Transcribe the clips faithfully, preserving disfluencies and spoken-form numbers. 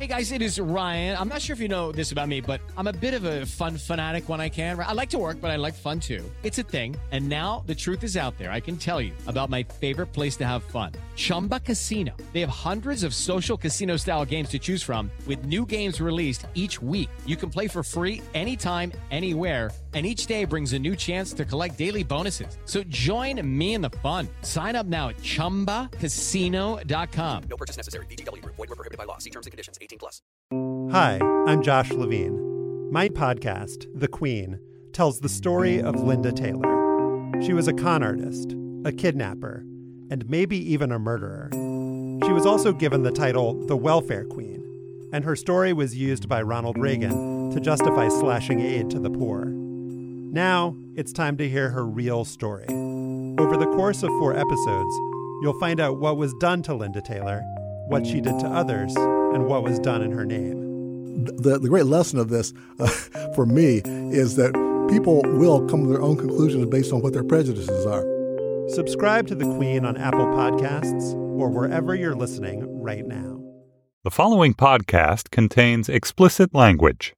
Hey guys, it is Ryan. I'm not sure if you know this about me, but I'm a bit of a fun fanatic when I can. I like to work, but I like fun too. It's a thing. And now the truth is out there. I can tell you about my favorite place to have fun. Chumba Casino. They have hundreds of social casino style games to choose from with new games released each week. You can play for free anytime, anywhere. And each day brings a new chance to collect daily bonuses. So join me in the fun. Sign up now at chumba casino dot com. No purchase necessary. V G W Group. Void where prohibited by law. See terms and conditions. eighteen plus. Hi, I'm Josh Levine. My podcast, The Queen, tells the story of Linda Taylor. She was a con artist, a kidnapper, and maybe even a murderer. She was also given the title the Welfare Queen, and her story was used by Ronald Reagan to justify slashing aid to the poor. Now, it's time to hear her real story. Over the course of four episodes, you'll find out what was done to Linda Taylor, what she did to others, and what was done in her name. The, the great lesson of this, uh, for me, is that people will come to their own conclusions based on what their prejudices are. Subscribe to The Queen on Apple Podcasts or wherever you're listening right now. The following podcast contains explicit language.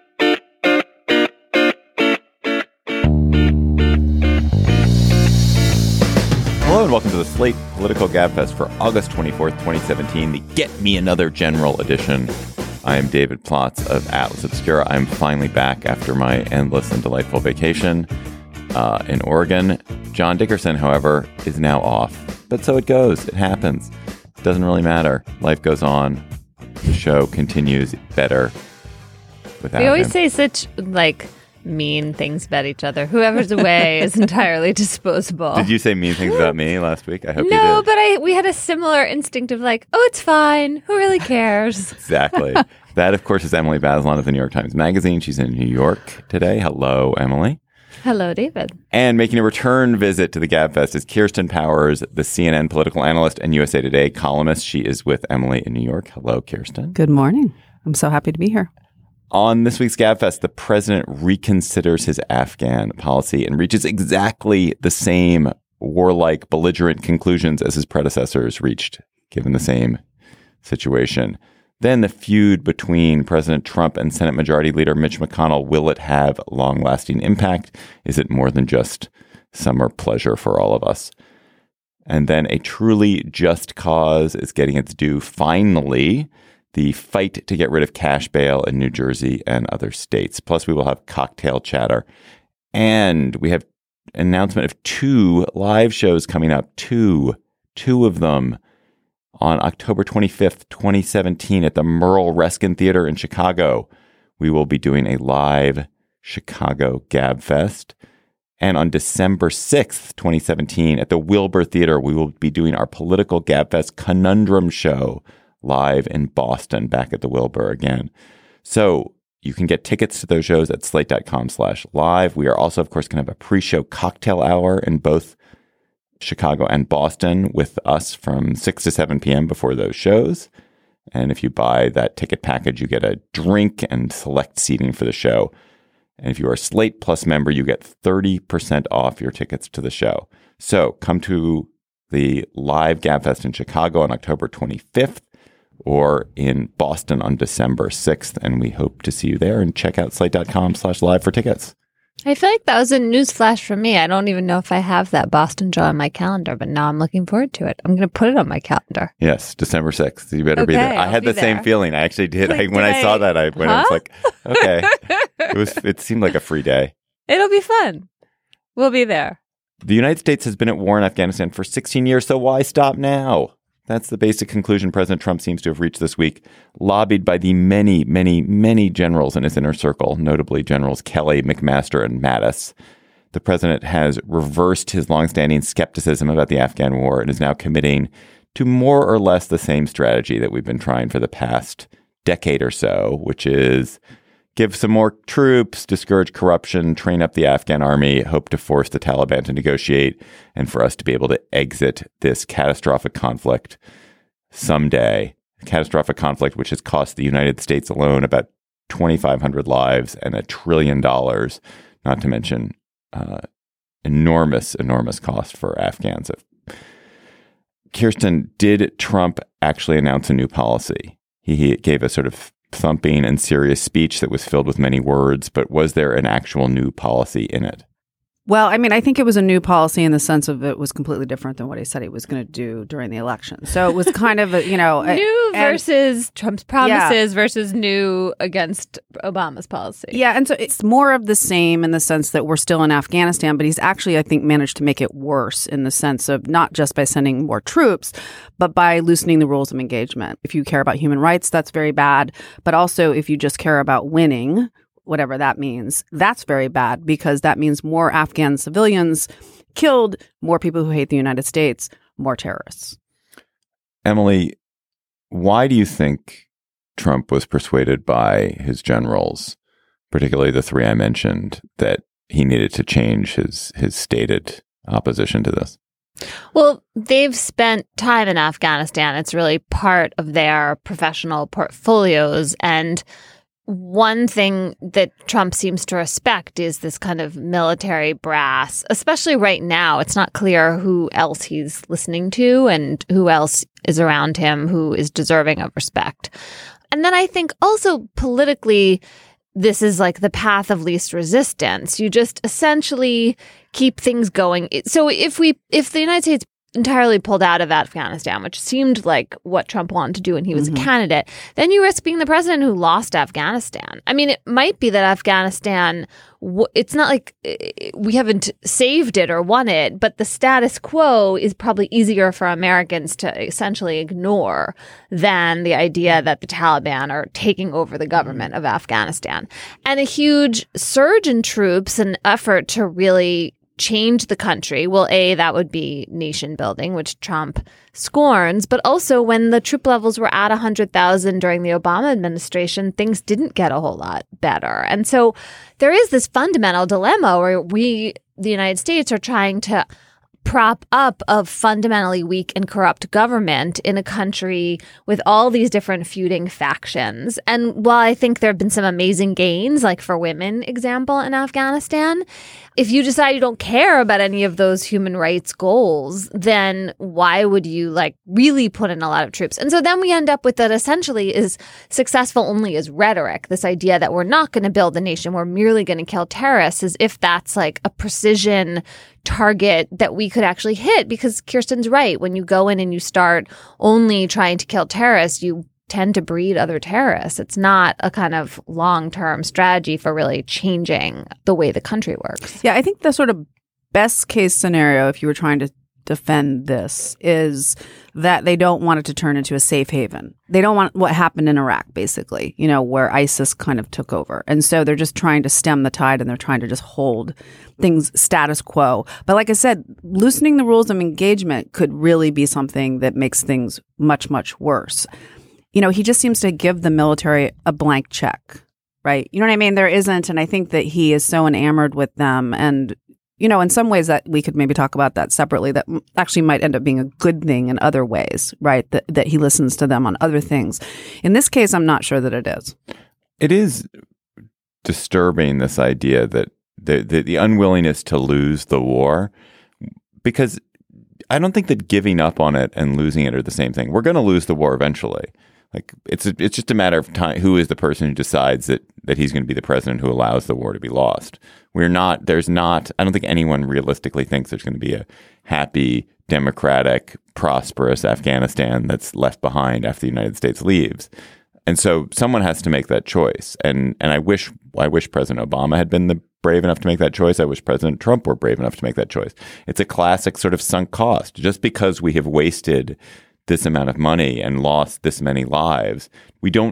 Hello and welcome to the Slate Political Gabfest for August twenty-fourth, twenty seventeen, the Get Me Another General edition. I am David Plotz of Atlas Obscura. I'm finally back after my endless and delightful vacation uh, in Oregon. John Dickerson, however, is now off. But so it goes. It happens. It doesn't really matter. Life goes on. The show continues better without We always him. say such, like, mean things about each other. Whoever's away is entirely disposable. Did you say mean things about me last week? I hope no, you did. but I we had a similar instinct of like, oh, it's fine. Who really cares? Exactly. That, of course, is Emily Bazelon of the New York Times Magazine. She's in New York today. Hello, Emily. Hello, David. And making a return visit to the Gabfest is Kirsten Powers, the C N N political analyst and U S A Today columnist. She is with Emily in New York. Hello, Kirsten. Good morning. I'm so happy to be here. On this week's Gabfest, the president reconsiders his Afghan policy and reaches exactly the same warlike, belligerent conclusions as his predecessors reached, given the same situation. Then the feud between President Trump and Senate Majority Leader Mitch McConnell, will it have long-lasting impact? Is it more than just summer pleasure for all of us? And then a truly just cause is getting its due finally. The fight to get rid of cash bail in New Jersey and other states. Plus, we will have cocktail chatter. And we have an announcement of two live shows coming up. Two. Two of them on October twenty-fifth, twenty seventeen at the Merle Reskin Theater in Chicago. We will be doing a live Chicago Gabfest. And on December sixth, twenty seventeen at the Wilbur Theater, we will be doing our political Gabfest Conundrum Show live in Boston, back at the Wilbur again. So you can get tickets to those shows at slate.com slash live. We are also, of course, going to have a pre-show cocktail hour in both Chicago and Boston with us from six to seven p.m. before those shows. And if you buy that ticket package, you get a drink and select seating for the show. And if you are a Slate Plus member, you get thirty percent off your tickets to the show. So come to the live Gabfest in Chicago on October twenty-fifth. Or in Boston on December sixth. And we hope to see you there, and check out slate.com slash live for tickets. I feel like that was a news flash for me. I don't even know if I have that Boston show on my calendar, but now I'm looking forward to it. I'm going to put it on my calendar. Yes, December sixth. You better okay, be there. I I'll had the there. same feeling. I actually did. Like, I, when did I saw I, that, I, when huh? I was like, okay. It was. It seemed like a free day. It'll be fun. We'll be there. The United States has been at war in Afghanistan for sixteen years, so why stop now? That's the basic conclusion President Trump seems to have reached this week, lobbied by the many, many, many generals in his inner circle, notably Generals Kelly, McMaster, and Mattis. The president has reversed his longstanding skepticism about the Afghan war and is now committing to more or less the same strategy that we've been trying for the past decade or so, which is give some more troops, discourage corruption, train up the Afghan army, hope to force the Taliban to negotiate, and for us to be able to exit this catastrophic conflict someday. Catastrophic conflict which has cost the United States alone about twenty-five hundred lives and a trillion dollars, not to mention uh, enormous, enormous cost for Afghans. Kirsten, did Trump actually announce a new policy? He, he gave a sort of thumping and serious speech that was filled with many words, but was there an actual new policy in it? Well, I mean, I think it was a new policy in the sense of it was completely different than what he said he was going to do during the election. So it was kind of, a, you know... new and, versus Trump's promises yeah. versus new against Obama's policy. Yeah, and so it's more of the same in the sense that we're still in Afghanistan, but he's actually, I think, managed to make it worse in the sense of not just by sending more troops, but by loosening the rules of engagement. If you care about human rights, that's very bad. But also, if you just care about winning, whatever that means, that's very bad because that means more Afghan civilians killed, more people who hate the United States, more terrorists. Emily, why do you think Trump was persuaded by his generals, particularly the three I mentioned, that he needed to change his his stated opposition to this? Well, they've spent time in Afghanistan. It's really part of their professional portfolios. And one thing that Trump seems to respect is this kind of military brass, especially right now. It's not clear who else he's listening to and who else is around him who is deserving of respect. And then I think also politically, this is like the path of least resistance. You just essentially keep things going. So if we, if the United States entirely pulled out of Afghanistan, which seemed like what Trump wanted to do when he was mm-hmm. a candidate, then you risk being the president who lost Afghanistan. I mean, it might be that Afghanistan, it's not like we haven't saved it or won it, but the status quo is probably easier for Americans to essentially ignore than the idea that the Taliban are taking over the government of Afghanistan. And a huge surge in troops, an effort to really change the country. Well, A, that would be nation building, which Trump scorns. But also when the troop levels were at one hundred thousand during the Obama administration, things didn't get a whole lot better. And so there is this fundamental dilemma where we, the United States, are trying to prop up a fundamentally weak and corrupt government in a country with all these different feuding factions. And while I think there have been some amazing gains, like for women, example, in Afghanistan, if you decide you don't care about any of those human rights goals, then why would you like really put in a lot of troops? And so then we end up with that essentially is successful only as rhetoric, this idea that we're not going to build a nation, we're merely going to kill terrorists, as if that's like a precision target that we could actually hit. Because Kirsten's right. When you go in and you start only trying to kill terrorists, you tend to breed other terrorists. It's not a kind of long-term strategy for really changing the way the country works. Yeah, I think the sort of best case scenario, if you were trying to defend this, is that they don't want it to turn into a safe haven. They don't want what happened in Iraq, basically, you know, where ISIS kind of took over. And so they're just trying to stem the tide and they're trying to just hold things status quo. But like I said, loosening the rules of engagement could really be something that makes things much, much worse. You know, he just seems to give the military a blank check, right? You know what I mean? There isn't. And I think that he is so enamored with them. And, you know, in some ways that we could maybe talk about that separately, that actually might end up being a good thing in other ways, right? That, that he listens to them on other things. In this case, I'm not sure that it is. It is disturbing, this idea that the, the, the unwillingness to lose the war, because I don't think that giving up on it and losing it are the same thing. We're going to lose the war eventually. Like it's a, it's just a matter of time. Who is the person who decides that that he's going to be the president who allows the war to be lost? We're not. There's not. I don't think anyone realistically thinks there's going to be a happy, democratic, prosperous Afghanistan that's left behind after the United States leaves. And so someone has to make that choice. And and I wish I wish President Obama had been the brave enough to make that choice. I wish President Trump were brave enough to make that choice. It's a classic sort of sunk cost. Just because we have wasted this amount of money and lost this many lives, we don't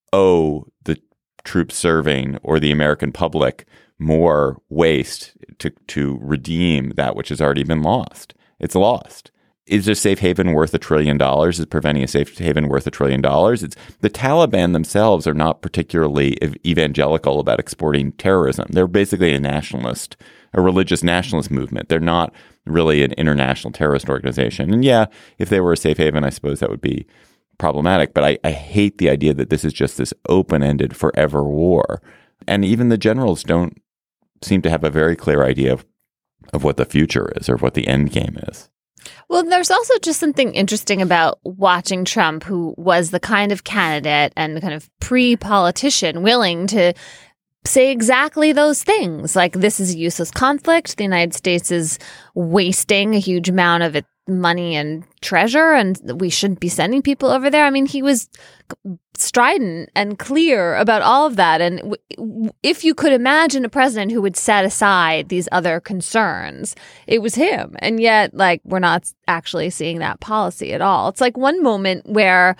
owe the troops serving or the American public more waste to to redeem that which has already been lost. It's lost. Is a safe haven worth a trillion dollars? Is preventing a safe haven worth a trillion dollars? It's the Taliban themselves are not particularly evangelical about exporting terrorism. They're basically a nationalist, a religious nationalist movement. They're not really an international terrorist organization. And yeah, if they were a safe haven, I suppose that would be problematic. But I, I hate the idea that this is just this open-ended forever war. And even the generals don't seem to have a very clear idea of, of what the future is or what the end game is. Well, there's also just something interesting about watching Trump, who was the kind of candidate and the kind of pre-politician willing to say exactly those things. Like, this is a useless conflict. The United States is wasting a huge amount of its money and treasure, and we shouldn't be sending people over there. I mean, he was strident and clear about all of that. And w- if you could imagine a president who would set aside these other concerns, it was him. And yet, like, we're not actually seeing that policy at all. It's like one moment where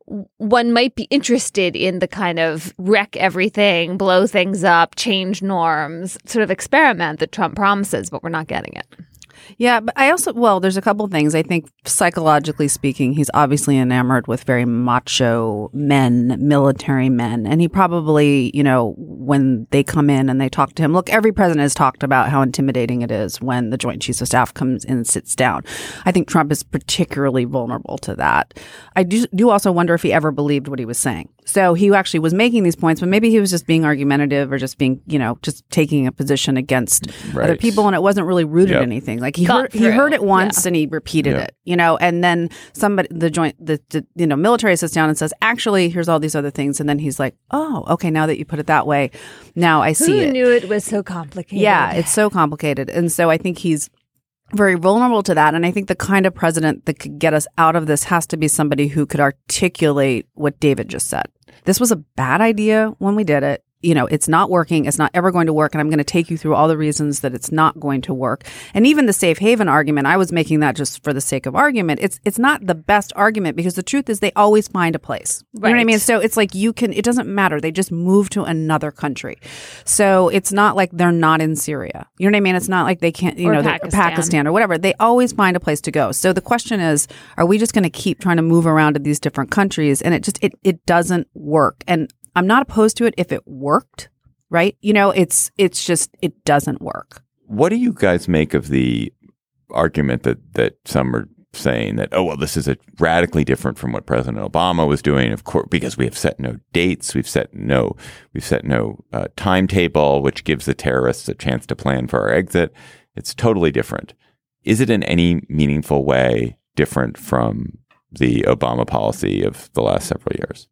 one might be interested in the kind of wreck everything, blow things up, change norms sort of experiment that Trump promises, but we're not getting it. Yeah, but I also, well, there's a couple of things. I think psychologically speaking, he's obviously enamored with very macho men, military men. And he probably, you know, when they come in and they talk to him, look, every president has talked about how intimidating it is when the Joint Chiefs of Staff comes in and sits down. I think Trump is particularly vulnerable to that. I do, do also wonder if he ever believed what he was saying. So he actually was making these points, but maybe he was just being argumentative or just being, you know, just taking a position against right. other people. And it wasn't really rooted yep. in anything. Like he heard, he heard it once yeah. and he repeated yep. it, you know, and then somebody, the joint, the, the, you know, military sits down and says, actually, here's all these other things. And then he's like, oh, okay, now that you put it that way, now I see Who it. Who knew it was so complicated? Yeah, it's so complicated. And so I think he's very vulnerable to that. And I think the kind of president that could get us out of this has to be somebody who could articulate what David just said. This was a bad idea when we did it. You know, it's not working. It's not ever going to work. And I'm going to take you through all the reasons that it's not going to work. And even the safe haven argument, I was making that just for the sake of argument. It's it's not the best argument because the truth is they always find a place. Right. You know what I mean? So it's like you can, it doesn't matter. They just move to another country. So it's not like they're not in Syria. You know what I mean? It's not like they can't, you or know, Pakistan. Pakistan or whatever. They always find a place to go. So the question is, are we just going to keep trying to move around to these different countries? And it just, it it doesn't work. And I'm not opposed to it if it worked. Right? You know, it's it's just, it doesn't work. What do you guys make of the argument that, that some are saying that, oh, well, this is a radically different from what President Obama was doing, of course, because we have set no dates, we've set no, we've set no uh, timetable, which gives the terrorists a chance to plan for our exit. It's totally different. Is it in any meaningful way different from the Obama policy of the last several years?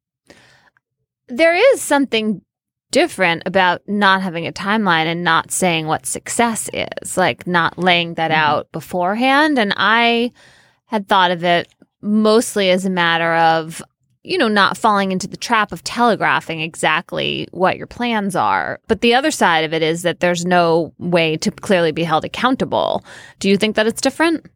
There is something different about not having a timeline and not saying what success is, like not laying that out beforehand. And I had thought of it mostly as a matter of, you know, not falling into the trap of telegraphing exactly what your plans are. But the other side of it is that there's no way to clearly be held accountable. Do you think that it's different?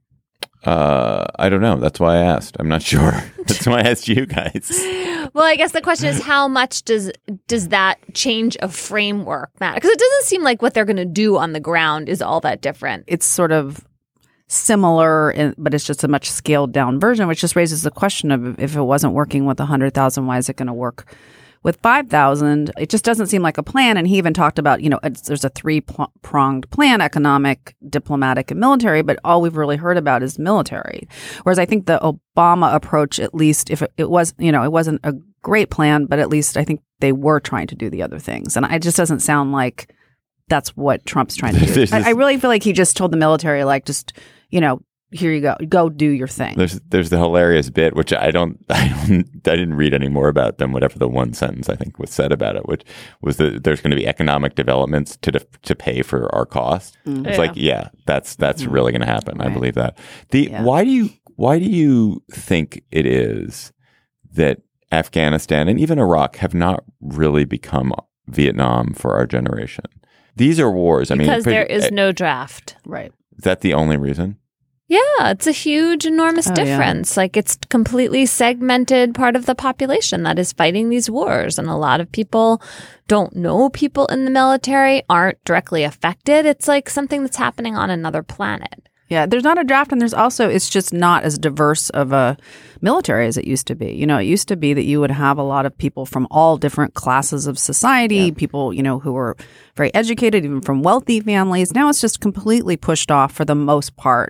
Uh, I don't know. That's why I asked. I'm not sure. That's why I asked you guys. Well, I guess the question is, how much does does that change of framework matter? Because it doesn't seem like what they're going to do on the ground is all that different. It's sort of similar, in, but it's just a much scaled down version, which just raises the question of if it wasn't working with one hundred thousand, why is it going to work with five thousand? It just doesn't seem like a plan. And he even talked about, you know, it's, there's a three-pronged plan, economic, diplomatic, and military, but all we've really heard about is military. Whereas I think the Obama approach, at least if it, it was, you know, it wasn't a great plan, but at least I think they were trying to do the other things. And it just doesn't sound like that's what Trump's trying to do. I, I really feel like he just told the military, like, just, you know, here you go, go do your thing. There's there's the hilarious bit, which I don't, I don't, I didn't read any more about than whatever the one sentence I think was said about it, which was that there's going to be economic developments to def- to pay for our cost. Mm. It's yeah. like, yeah, that's that's mm. really going to happen. Right. I believe that. The yeah. why do you why do you think it is that Afghanistan and even Iraq have not really become Vietnam for our generation? These are wars. I because mean, because there is no draft, right? Is that the only reason? Yeah, it's a huge, enormous oh, difference. Yeah. Like, it's completely segmented part of the population that is fighting these wars. And a lot of people don't know people in the military, aren't directly affected. It's like something that's happening on another planet. Yeah, there's not a draft, and there's also, it's just not as diverse of a military as it used to be. You know, it used to be that you would have a lot of people from all different classes of society, yeah. people, you know, who were very educated, even from wealthy families. Now it's just completely pushed off for the most part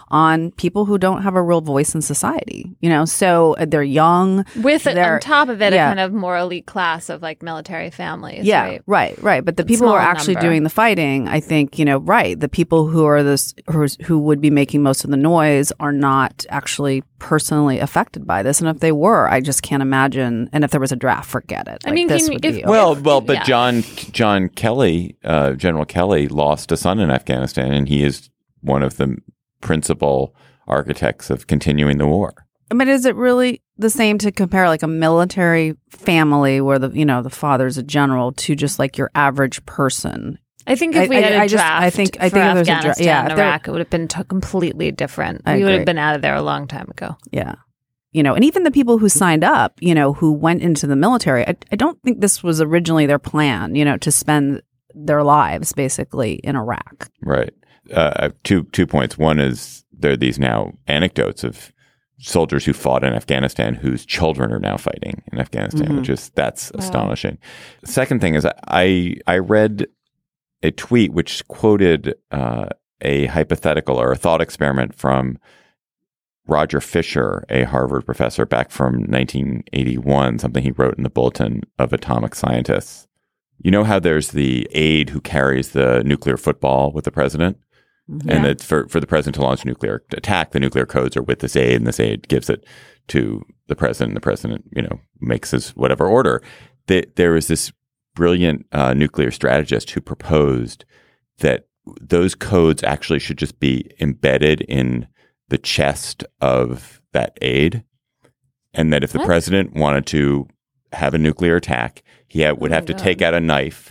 on people who don't have a real voice in society. You know, so they're young. With they're, on top of it, yeah. a kind of more elite class of like military families. Yeah, right, right, right. But the It's people who are small actually number. doing the fighting, I think, you know, right. The people who are this who, are, who would be making most of the noise are not actually personally affected by this. And if they were, I just can't imagine. And if there was a draft, forget it. I Like, mean, this can you- would if- be Well, well, but yeah. John John Kelly, uh, General Kelly, lost a son in Afghanistan, and he is one of the principal architects of continuing the war. But is it really the same to compare like a military family where the you know the father's a general to just like your average person? I think if I- we I- had a I just- draft I think- I for think if there's a dra- Afghanistan yeah, and if there- Iraq, it would have been t- completely different. I we would agree. have been out of there a long time ago. Yeah. You know, and even the people who signed up, you know, who went into the military, I, I don't think this was originally their plan, you know, to spend their lives basically in Iraq. Right. Uh, I have two two points. One is there are these now anecdotes of soldiers who fought in Afghanistan whose children are now fighting in Afghanistan, Mhm. which is that's Wow. astonishing. Second thing is I I read a tweet which quoted uh, a hypothetical or a thought experiment from Roger Fisher, a Harvard professor back from nineteen eighty-one, something he wrote in the Bulletin of Atomic Scientists. You know how there's the aide who carries the nuclear football with the president? And that for, for the president to launch a nuclear attack, the nuclear codes are with this aide, and this aide gives it to the president. The president, you know, makes his whatever order. The, there was this brilliant uh, nuclear strategist who proposed that those codes actually should just be embedded in the chest of that aide, and that if the What? president wanted to have a nuclear attack, he ha- would Oh have my to God. take out a knife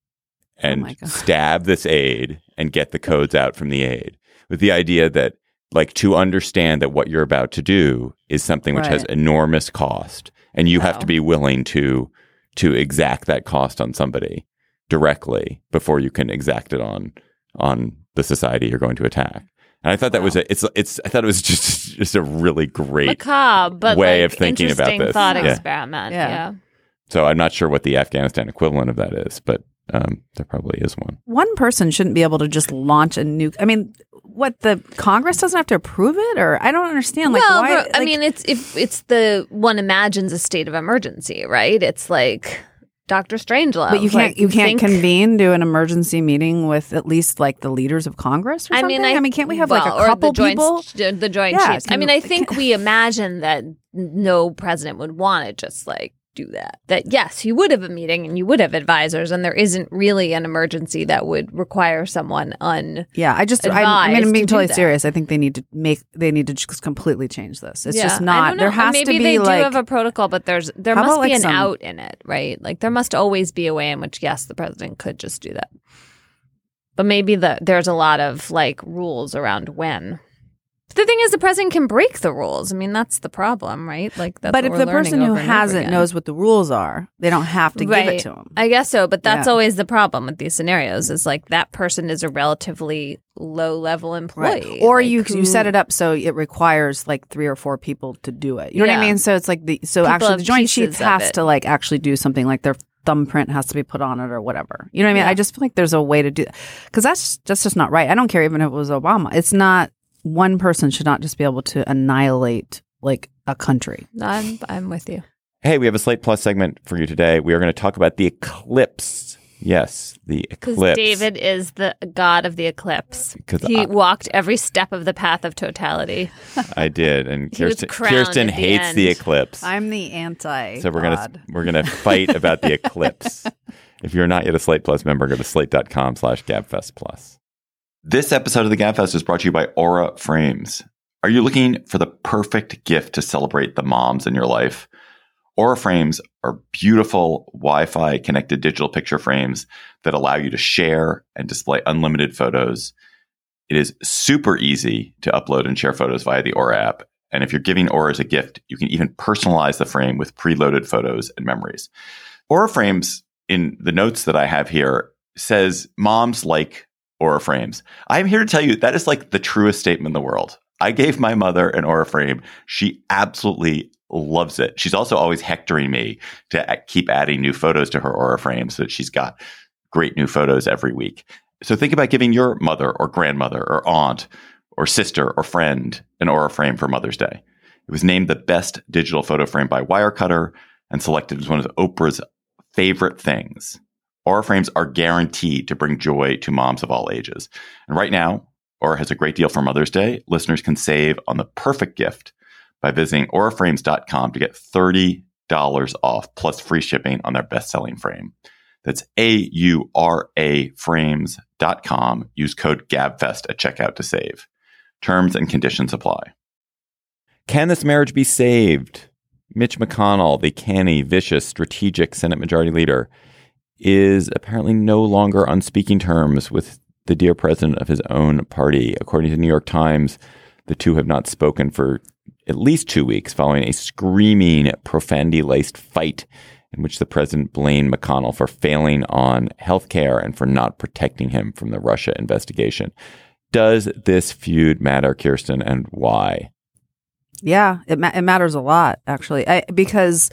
and my God. stab this aide and get the codes out from the aide, with the idea that, like, to understand that what you're about to do is something which has Right. enormous cost, and you have Wow. to be willing to to exact that cost on somebody directly before you can exact it on on the society you're going to attack. And I thought that was a, it's it's I thought it was just just a really great Macabre, but way like, of thinking about interesting this. thought Yeah. experiment. Yeah. Yeah. So I'm not sure what the Afghanistan equivalent of that is, but um, there probably is one. One person shouldn't be able to just launch a nuke. I mean, what, the Congress doesn't have to approve it? Or I don't understand. Like, well, why? but, I like- mean, it's if it's the one imagines a state of emergency, right? It's like Doctor Strangelove. But you can't Like, you can't think- convene do an emergency meeting with at least like the leaders of Congress or I something? mean, I, I mean, can't we have well, like a or couple the joint, people? The Joint Yeah, Chiefs. I can- mean, I think we imagine that no president would want to just like do that. That yes, you would have a meeting and you would have advisors, and there isn't really an emergency that would require someone un. Yeah, I just I, I mean, advised I'm being to do totally that. serious. I think they need to make they need to just completely change this. It's Yeah. just I not. don't know. There has Maybe to be they like do have a protocol, but there's there How must about, be like, an some- out in it, right? Like there must always be a way in which yes, the president could just do that. But maybe the there's a lot of like rules around when. But the thing is, the president can break the rules. I mean, that's the problem, right? Like, that's but what if we're the person learning who over and over has it again. knows what the rules are, they don't have to give Right. it to them. I guess so, but that's Yeah. always the problem with these scenarios. Is like that person is a relatively low level employee, Or like, you who- you set it up so it requires like three or four people to do it. You know what I Yeah. mean? So it's like the so People actually have the Joint pieces Chiefs of has it. to like actually do something like their thumbprint has to be put on it or whatever. You know what I mean? Yeah. I just feel like there's a way to do that because that's that's just not right. I don't care even if it was Obama. It's not one person should not just be able to annihilate like a country. No, I'm I'm with you. Hey, we have a Slate Plus segment for you today. We are going to talk about the eclipse. Yes, the Because eclipse. David is the god of the eclipse. 'Cause He I- walked every step of the path of totality. I did, and He was Kirsten, crowned Kirsten at the hates end. the eclipse. I'm the anti. So we're gonna we're gonna fight about the eclipse. If you're not yet a Slate Plus member, go to slate.com slash gabfest plus. This episode of the Gabfest is brought to you by Aura Frames. Are you looking for the perfect gift to celebrate the moms in your life? Aura Frames are beautiful Wi-Fi connected digital picture frames that allow you to share and display unlimited photos. It is super easy to upload and share photos via the Aura app. And if you're giving Aura as a gift, you can even personalize the frame with preloaded photos and memories. Aura Frames, in the notes that I have here, says moms like Aura Frames. I'm here to tell you that is like the truest statement in the world. I gave my mother an Aura frame. She absolutely loves it. She's also always hectoring me to keep adding new photos to her Aura frame so that she's got great new photos every week. So think about giving your mother or grandmother or aunt or sister or friend an Aura frame for Mother's Day. It was named the best digital photo frame by Wirecutter and selected as one of Oprah's favorite things. Aura frames are guaranteed to bring joy to moms of all ages. And right now, Aura has a great deal for Mother's Day. Listeners can save on the perfect gift by visiting aura frames dot com to get thirty dollars off plus free shipping on their best-selling frame. That's A U R A frames dot com. Use code GABFEST at checkout to save. Terms and conditions apply. Can this marriage be saved? Mitch McConnell, the canny, vicious, strategic Senate Majority Leader, is apparently no longer on speaking terms with the dear president of his own party. According to the New York Times, the two have not spoken for at least two weeks following a screaming, profanity-laced fight in which the president blamed McConnell for failing on health care and for not protecting him from the Russia investigation. Does this feud matter, Kirsten, and why? Yeah, it, ma- it matters a lot, actually, I, because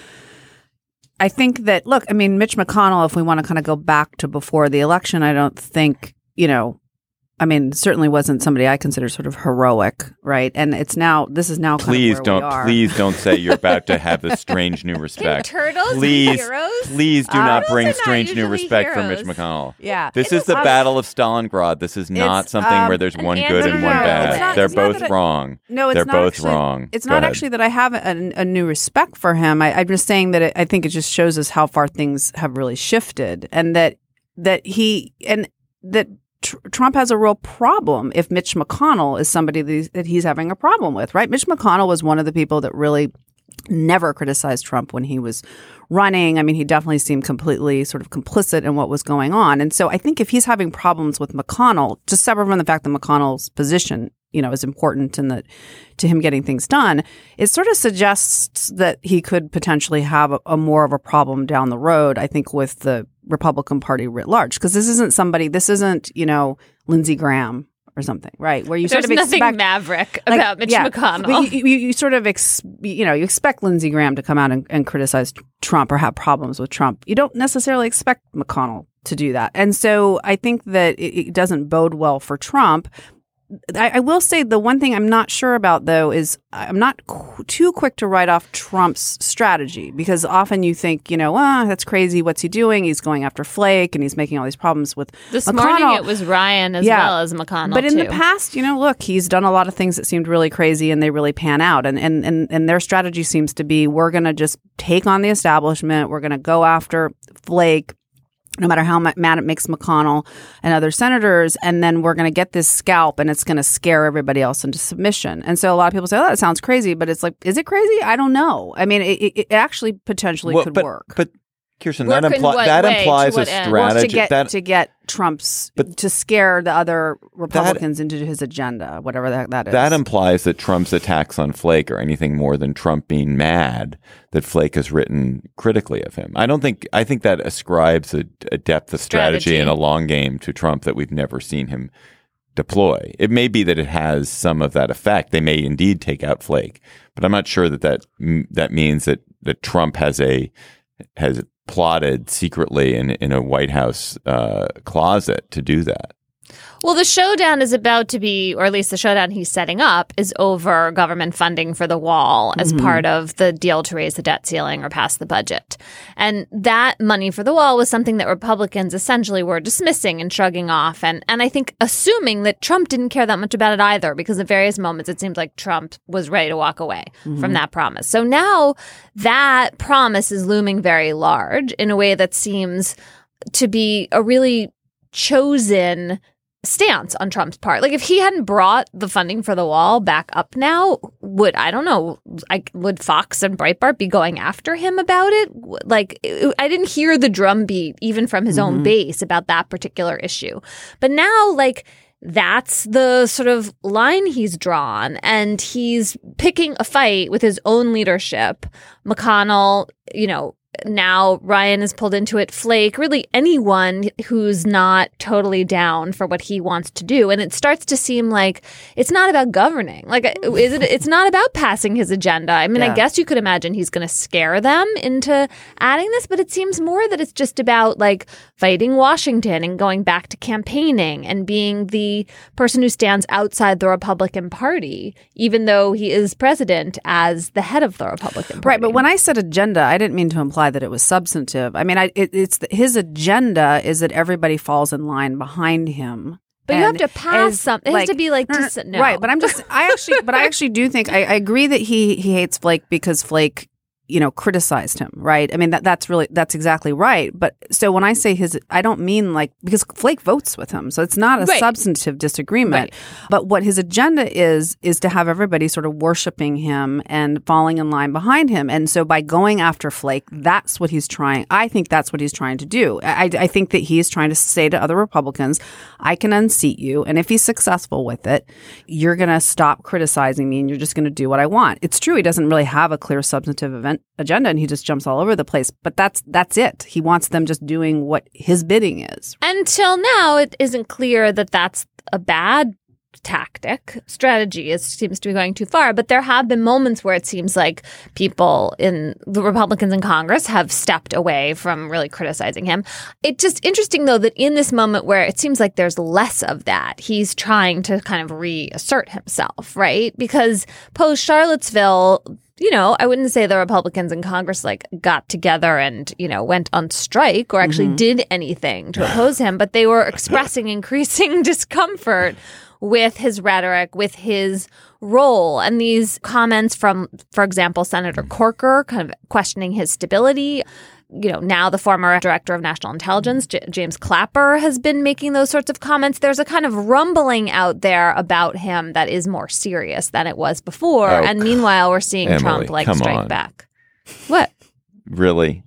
I think that, look, I mean, Mitch McConnell, if we want to kind of go back to before the election, I don't think, you know, I mean, certainly wasn't somebody I consider sort of heroic, right? And it's now, this is now kind please of where don't, we are. Please don't say you're about to have this strange new respect. Can turtles please, be heroes? Please do Uh, not turtles bring are not strange new usually respect for heroes. Mitch McConnell. Yeah. This It is the um, Battle of Stalingrad. This is not It's, something um, where there's an one answer good and to one no. bad. It's not- They're it's not both that I- wrong. No, it's They're not both actually, wrong. It's Go not ahead. actually that I have a, a new respect for him. I, I'm just saying that it, I think it just shows us how far things have really shifted, and that that he and that tr- Trump has a real problem if Mitch McConnell is somebody that he's, that he's having a problem with. Right? Mitch McConnell was one of the people that really never criticized Trump when he was running. I mean, he definitely seemed completely sort of complicit in what was going on. And so I think if he's having problems with McConnell, just separate from the fact that McConnell's position, you know, is important and that to him getting things done, it sort of suggests that he could potentially have a, a more of a problem down the road, I think, with the Republican Party writ large. Because this isn't somebody, this isn't, you know, Lindsey Graham or something, right? Where you There's sort of nothing expect maverick like, about Mitch yeah, McConnell. but You, you, you sort of, ex, you know, you expect Lindsey Graham to come out and, and criticize Trump or have problems with Trump. You don't necessarily expect McConnell to do that. And so I think that it, it doesn't bode well for Trump. I, I will say the one thing I'm not sure about, though, is I'm not qu- too quick to write off Trump's strategy, because often you think, you know, ah, that's crazy. What's he doing? He's going after Flake and he's making all these problems with This McConnell. morning it was Ryan as Yeah. well as McConnell. But in too. the past, you know, look, he's done a lot of things that seemed really crazy and they really pan out. And and and, and their strategy seems to be, we're going to just take on the establishment. We're going to go after Flake, no matter how mad it makes McConnell and other senators, and then we're going to get this scalp and it's going to scare everybody else into submission. And so a lot of people say, oh, that sounds crazy, but it's like, is it crazy? I don't know. I mean, it, it actually potentially Well, could but, work. But Kirsten, Work that, in impli- what that way? To implies a what end? Well, strategy. to get that, to get Trump's But- to scare the other Republicans into his agenda, whatever that, that is. That implies that Trump's attacks on Flake are anything more than Trump being mad that Flake has written critically of him. I don't think, I think that ascribes a, a depth of strategy, Strategy. and a long game to Trump that we've never seen him deploy. It may be that it has some of that effect. They may indeed take out Flake, but I'm not sure that that, that means that, that Trump has a, has plotted secretly in, in a White House uh, closet to do that. Well, the showdown is about to be, or at least the showdown he's setting up, is over government funding for the wall as Mm-hmm. part of the deal to raise the debt ceiling or pass the budget. And that money for the wall was something that Republicans essentially were dismissing and shrugging off. And, and I think assuming that Trump didn't care that much about it either, because at various moments it seemed like Trump was ready to walk away Mm-hmm. from that promise. So now that promise is looming very large in a way that seems to be a really chosen stance on Trump's part. Like, if he hadn't brought the funding for the wall back up now, would, I don't know, I, would Fox and Breitbart be going after him about it? Like, it, I didn't hear the drumbeat even from his Mm-hmm. own base about that particular issue. But now, like, that's the sort of line he's drawn, and he's picking a fight with his own leadership. McConnell, you know, now Ryan is pulled into it, Flake, really anyone who's not totally down for what he wants to do. And it starts to seem like it's not about governing. Like, is it? It's not about passing his agenda. I mean, Yeah. I guess you could imagine he's going to scare them into adding this, but it seems more that it's just about like fighting Washington and going back to campaigning and being the person who stands outside the Republican Party, even though he is president as the head of the Republican Party. Right, but when I said agenda, I didn't mean to imply that it was substantive. I mean, I, it, it's his agenda is that everybody falls in line behind him. But you have And to pass is, something. It has to be like, no, no, dis- no. right? But I'm just, I actually, but I actually do think I, I agree that he he hates Flake because Flake, you know, criticized him, right? I mean, that that's really that's exactly right. But so when I say his, I don't mean like because Flake votes with him, so it's not a Right. substantive disagreement. Right. But what his agenda is is to have everybody sort of worshiping him and falling in line behind him. And so by going after Flake, that's what he's trying. I think that's what he's trying to do. I, I think that he's trying to say to other Republicans, I can unseat you, and if he's successful with it, you're going to stop criticizing me, and you're just going to do what I want. It's true he doesn't really have a clear substantive event agenda, and he just jumps all over the place. But that's that's it. He wants them just doing what his bidding is. Until now, it isn't clear that that's a bad tactic. Strategy is, seems to be going too far. But there have been moments where it seems like people in the Republicans in Congress have stepped away from really criticizing him. It's just interesting, though, that in this moment where it seems like there's less of that, he's trying to kind of reassert himself, right? Because post Charlottesville, you know, I wouldn't say the Republicans in Congress like got together and, you know, went on strike or actually Mm-hmm. did anything to oppose him, but they were expressing increasing discomfort with his rhetoric, with his role. And these comments from, for example, Senator Corker kind of questioning his stability. You know, now the former director of national intelligence, J- James Clapper, has been making those sorts of comments. There's a kind of rumbling out there about him that is more serious than it was before. Oh, and meanwhile, we're seeing Emily, Trump like come strike on. back. What? Really?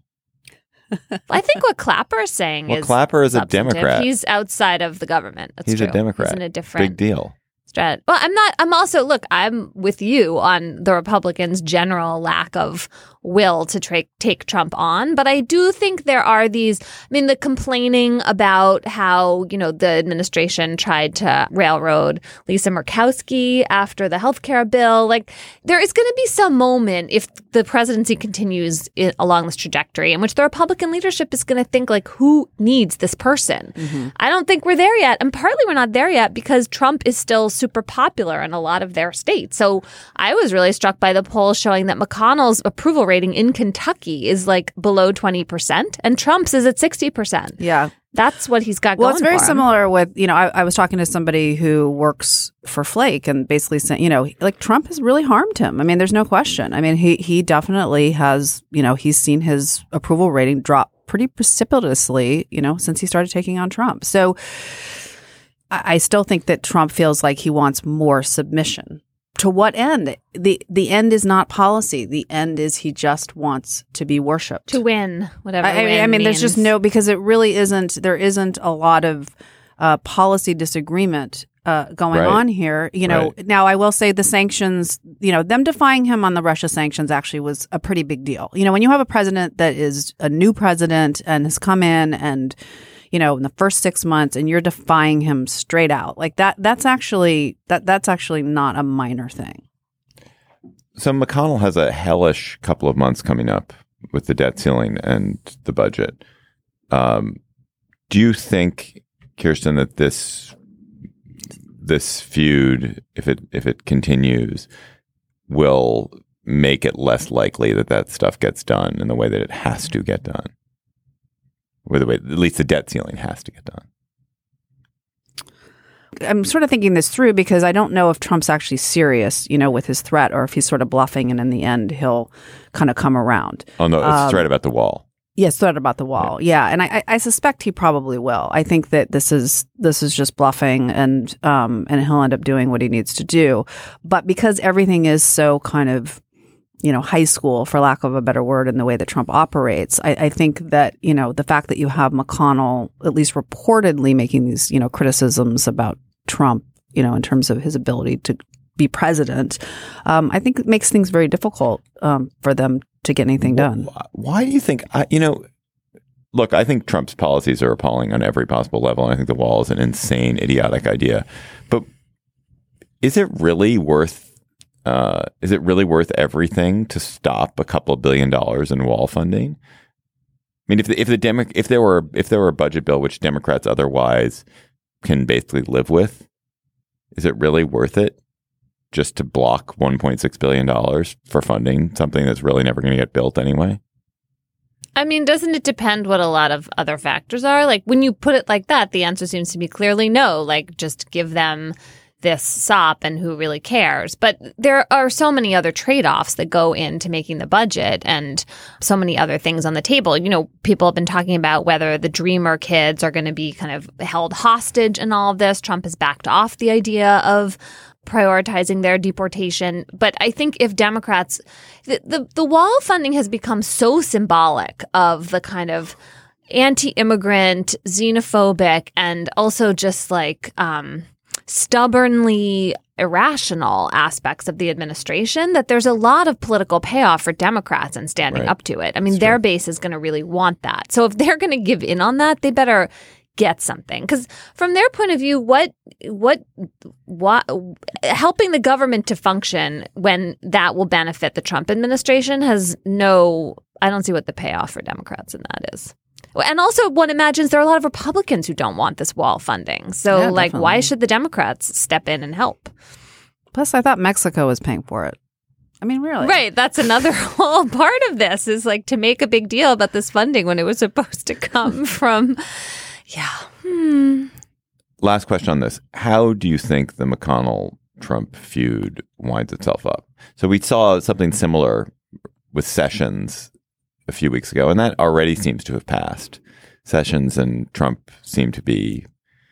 I think what Clapper is saying Well, is Clapper is a substantive. Democrat. He's outside of the government. That's He's true. a Democrat. He's in a different Big deal. strat. Well, I'm not. I'm also look. I'm with you on the Republicans' general lack of will to tra- take Trump on, but I do think there are these. I mean, the complaining about how you know the administration tried to railroad Lisa Murkowski after the healthcare bill. Like there is going to be some moment if the presidency continues i- along this trajectory in which the Republican leadership is going to think like, who needs this person? I don't think we're there yet, and partly we're not there yet because Trump is still super popular in a lot of their states. So I was really struck by the poll showing that McConnell's approval rating in Kentucky is like below twenty percent and Trump's is at sixty percent. Yeah. That's what he's got Well, going it's very for him. similar with, you know, I, I was talking to somebody who works for Flake and basically saying, you know, like Trump has really harmed him. I mean, there's no question. I mean, he, he definitely has, you know, he's seen his approval rating drop pretty precipitously, you know, since he started taking on Trump. So I, I still think that Trump feels like he wants more submission. To what end? The the end is not policy. The end is he just wants to be worshipped. To win, whatever I, I mean, win I mean there's just means. no, because it really isn't, there isn't a lot of uh, policy disagreement uh, going Right. on here. You know, Right. now I will say the sanctions, you know, them defying him on the Russia sanctions actually was a pretty big deal. You know, when you have a president that is a new president and has come in and, you know, in the first six months and you're defying him straight out like that, that's actually, that that's actually not a minor thing. So McConnell has a hellish couple of months coming up with the debt ceiling and the budget. Um, do you think, Kirsten, that this this feud, if it if it continues, will make it less likely that that stuff gets done in the way that it has to get done? Or the way, at least the debt ceiling has to get done. I'm sort of thinking this through because I don't know if Trump's actually serious, you know, with his threat or if he's sort of bluffing and in the end he'll kind of come around. Oh, no, it's Um, right about the wall. Yes, threat about the wall. Yeah, and I, I suspect he probably will. I think that this is this is just bluffing, and um, and he'll end up doing what he needs to do. But because everything is so kind of, you know, high school, for lack of a better word, in the way that Trump operates, I, I think that, you know, the fact that you have McConnell at least reportedly making these, you know, criticisms about Trump, you know, in terms of his ability to be president, um, I think it makes things very difficult um, for them to get anything done. Why do you think, I, you know, look, I think Trump's policies are appalling on every possible level. And I think the wall is an insane, idiotic idea. But is it really worth, uh, is it really worth everything to stop a couple of billion dollars in wall funding? I mean, if the, if the Demo- if there were if there were a budget bill which Democrats otherwise can basically live with, is it really worth it just to block one point six billion dollars for funding something that's really never going to get built anyway? I mean, doesn't it depend what a lot of other factors are? Like, when you put it like that, the answer seems to be clearly no. Like, just give them this S O P and who really cares? But there are so many other trade-offs that go into making the budget and so many other things on the table. You know, people have been talking about whether the Dreamer kids are going to be kind of held hostage in all of this. Trump has backed off the idea of prioritizing their deportation. But I think if Democrats, the, the, the wall funding has become so symbolic of the kind of anti-immigrant, xenophobic, and also just like um, stubbornly irrational aspects of the administration that there's a lot of political payoff for Democrats in standing Right. up to it. I mean, That's their true. base is going to really want that. So if they're going to give in on that, they better get something. Because from their point of view, what, what, what, helping the government to function when that will benefit the Trump administration has no, I don't see what the payoff for Democrats in that is. And also one imagines there are a lot of Republicans who don't want this wall funding. So Yeah, like, why definitely. should the Democrats step in and help? Plus, I thought Mexico was paying for it. I mean, really? Right. That's another whole part of this is like to make a big deal about this funding when it was supposed to come from, yeah. Hmm. Last question on this. How do you think the McConnell-Trump feud winds itself up? So we saw something similar with Sessions a few weeks ago, and that already seems to have passed. Sessions and Trump seem to be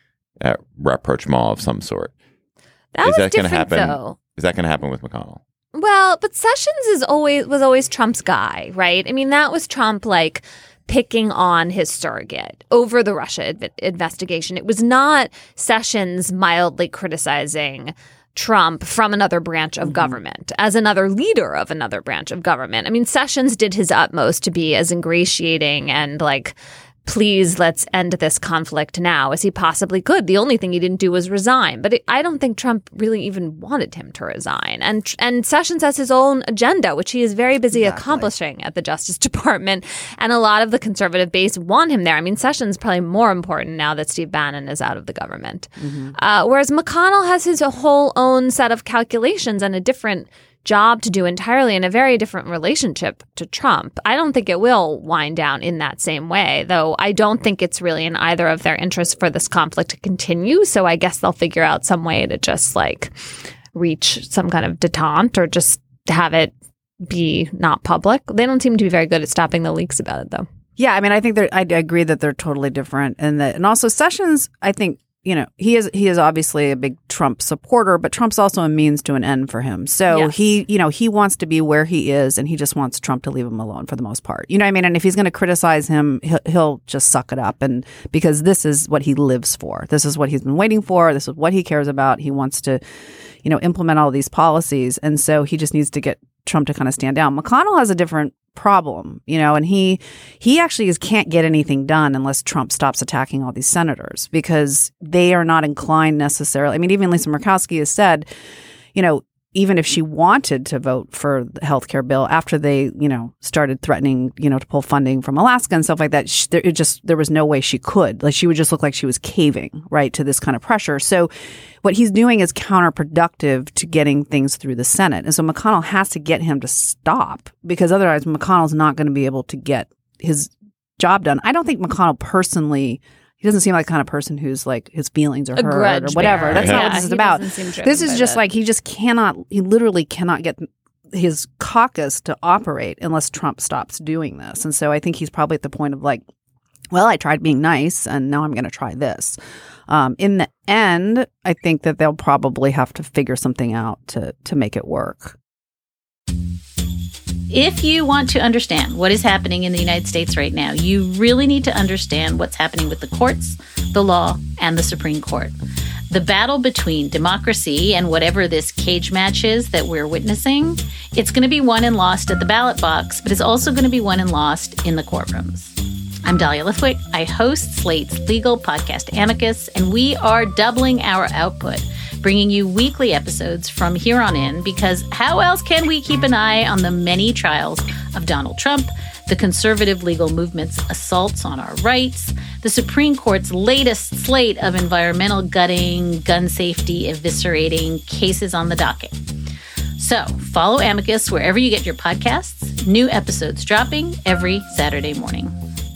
at rapprochement of some sort. That Is was that gonna different, happen? though. Is that going to happen with McConnell? Well, but Sessions is always was always Trump's guy, right? I mean, that was Trump like picking on his surrogate over the Russia inv- investigation. It was not Sessions mildly criticizing Trump from another branch of government as another leader of another branch of government. I mean, Sessions did his utmost to be as ingratiating and like, please, let's end this conflict now as he possibly could. The only thing he didn't do was resign. But it, I don't think Trump really even wanted him to resign. And and Sessions has his own agenda, which he is very busy Exactly. accomplishing at the Justice Department. And a lot of the conservative base want him there. I mean, Sessions is probably more important now that Steve Bannon is out of the government. Uh, whereas McConnell has his whole own set of calculations and a different job to do entirely in a very different relationship to Trump. I don't think it will wind down in that same way, though I don't think it's really in either of their interests for this conflict to continue. So I guess they'll figure out some way to just like reach some kind of detente or just have it be not public. They don't seem to be very good at stopping the leaks about it, though. Yeah, I mean, I think they're, I agree that they're totally different, and that, and also Sessions, I think, you know, he is he is obviously a big Trump supporter, but Trump's also a means to an end for him. So Yes. he, you know, he wants to be where he is, and he just wants Trump to leave him alone for the most part. You know what I mean? And if he's going to criticize him, he'll, he'll just suck it up, and because this is what he lives for. This is what he's been waiting for. This is what he cares about. He wants to, you know, implement all these policies, and so he just needs to get Trump to kind of stand down. McConnell has a different problem, you know, and he he actually is, can't get anything done unless Trump stops attacking all these senators because they are not inclined necessarily. I mean, even Lisa Murkowski has said, you know, even if she wanted to vote for the health care bill after they, you know, started threatening, you know, to pull funding from Alaska and stuff like that, she, there, it just there was no way she could. Like, she would just look like she was caving, right, to this kind of pressure. So what he's doing is counterproductive to getting things through the Senate. And so McConnell has to get him to stop because otherwise McConnell's not going to be able to get his job done. I don't think McConnell personally, he doesn't seem like the kind of person who's like his feelings are A hurt grudge or whatever. bearer. That's Yeah. not what Yeah, this is he about. doesn't seem driven This is by just that. like he just cannot, he literally cannot get his caucus to operate unless Trump stops doing this. And so I think he's probably at the point of like, well, I tried being nice and now I'm going to try this. Um, in the end, I think that they'll probably have to figure something out to to make it work. If you want to understand what is happening in the United States right now, you really need to understand what's happening with the courts, the law, and the Supreme Court. The battle between democracy and whatever this cage match is that we're witnessing, it's going to be won and lost at the ballot box, but it's also going to be won and lost in the courtrooms. I'm Dahlia Lithwick. I host Slate's legal podcast Amicus, and we are doubling our output, bringing you weekly episodes from here on in, because how else can we keep an eye on the many trials of Donald Trump, the conservative legal movement's assaults on our rights, the Supreme Court's latest slate of environmental gutting, gun safety eviscerating cases on the docket. So follow Amicus wherever you get your podcasts. New episodes dropping every Saturday morning.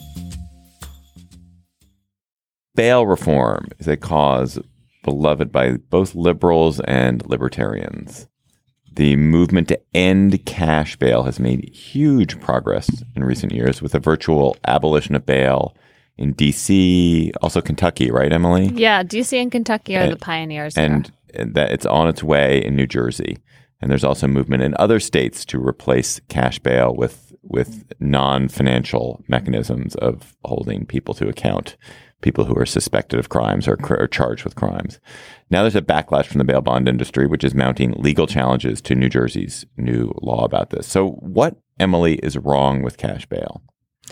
Bail reform is a cause beloved by both liberals and libertarians. The movement to end cash bail has made huge progress in recent years with a virtual abolition of bail in D C, also Kentucky, right, Emily? Yeah, D C and Kentucky are and, the pioneers and, there. and that it's on its way in New Jersey. And there's also movement in other states to replace cash bail with with non-financial mechanisms of holding people to account, people who are suspected of crimes or, or charged with crimes. Now there's a backlash from the bail bond industry, which is mounting legal challenges to New Jersey's new law about this. So what, Emily, is wrong with cash bail?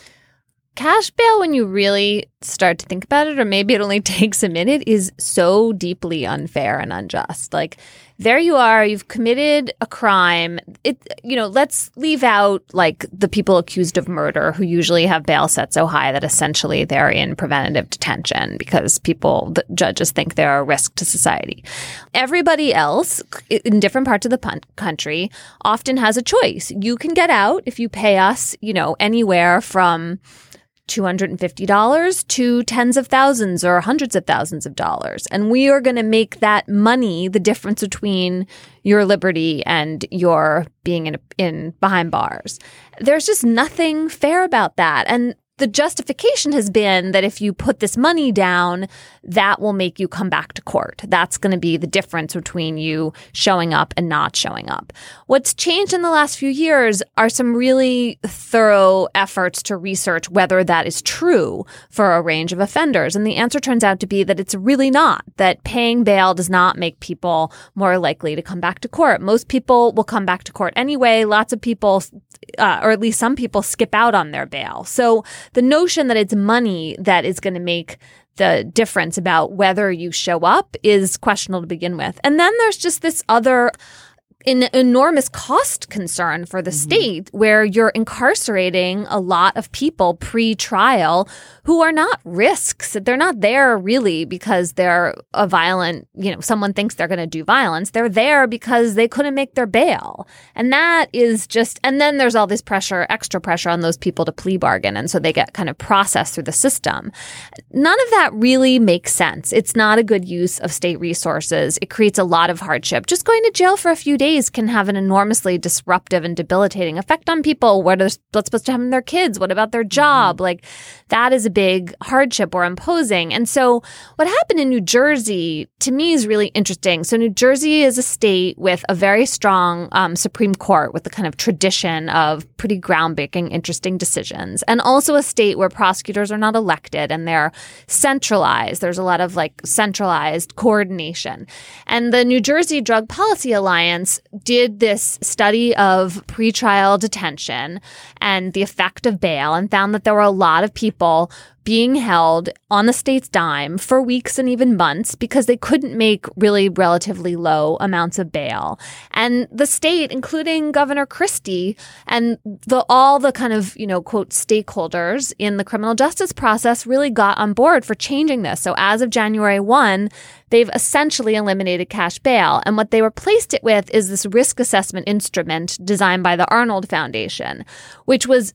Cash bail, when you really start to think about it, or maybe it only takes a minute, is so deeply unfair and unjust. Like, there you are, you've committed a crime. It, you know, let's leave out like the people accused of murder who usually have bail set so high that essentially they're in preventative detention because people, the judges think they're a risk to society. Everybody else in different parts of the pun- country often has a choice. You can get out if you pay us, you know, anywhere from two hundred fifty dollars to tens of thousands or hundreds of thousands of dollars. And we are going to make that money the difference between your liberty and your being in, in behind bars. There's just nothing fair about that. And the justification has been that if you put this money down, that will make you come back to court. That's going to be the difference between you showing up and not showing up. What's changed in the last few years are some really thorough efforts to research whether that is true for a range of offenders. And the answer turns out to be that it's really not, that paying bail does not make people more likely to come back to court. Most people will come back to court anyway. Lots of people, uh, or at least some people, skip out on their bail. So the notion that it's money that is going to make the difference about whether you show up is questionable to begin with. And then there's just this other an enormous cost concern for the state where you're incarcerating a lot of people pre-trial who are not risks. They're not there really because they're a violent, you know, someone thinks they're going to do violence. They're there because they couldn't make their bail. And that is just, and then there's all this pressure, extra pressure on those people to plea bargain. And so they get kind of processed through the system. None of that really makes sense. It's not a good use of state resources. It creates a lot of hardship. Just going to jail for a few days can have an enormously disruptive and debilitating effect on people. What is what's supposed to happen to their kids? What about their job? Mm-hmm. Like, that is a big hardship we're imposing. And so what happened in New Jersey, to me, is really interesting. So New Jersey is a state with a very strong um, Supreme Court with the kind of tradition of pretty groundbreaking, interesting decisions, and also a state where prosecutors are not elected and they're centralized. There's a lot of like centralized coordination. And the New Jersey Drug Policy Alliance did this study of pretrial detention and the effect of bail and found that there were a lot of people being held on the state's dime for weeks and even months because they couldn't make really relatively low amounts of bail. And the state, including Governor Christie and the all the kind of, you know, quote, stakeholders in the criminal justice process really got on board for changing this. So as of January first, they've essentially eliminated cash bail. And what they replaced it with is this risk assessment instrument designed by the Arnold Foundation, which was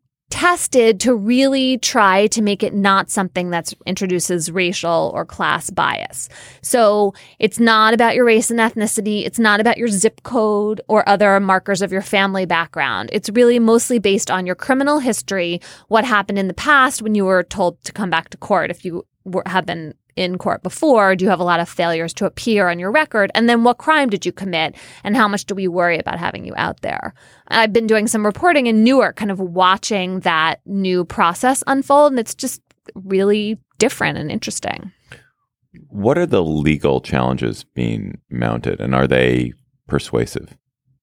tested to really try to make it not something that introduces racial or class bias. So it's not about your race and ethnicity. It's not about your zip code or other markers of your family background. It's really mostly based on your criminal history, what happened in the past when you were told to come back to court if you were, have been in court before. Do you have a lot of failures to appear on your record? And then what crime did you commit? And how much do we worry about having you out there? I've been doing some reporting in Newark, kind of watching that new process unfold. And it's just really different and interesting. What are the legal challenges being mounted, and are they persuasive?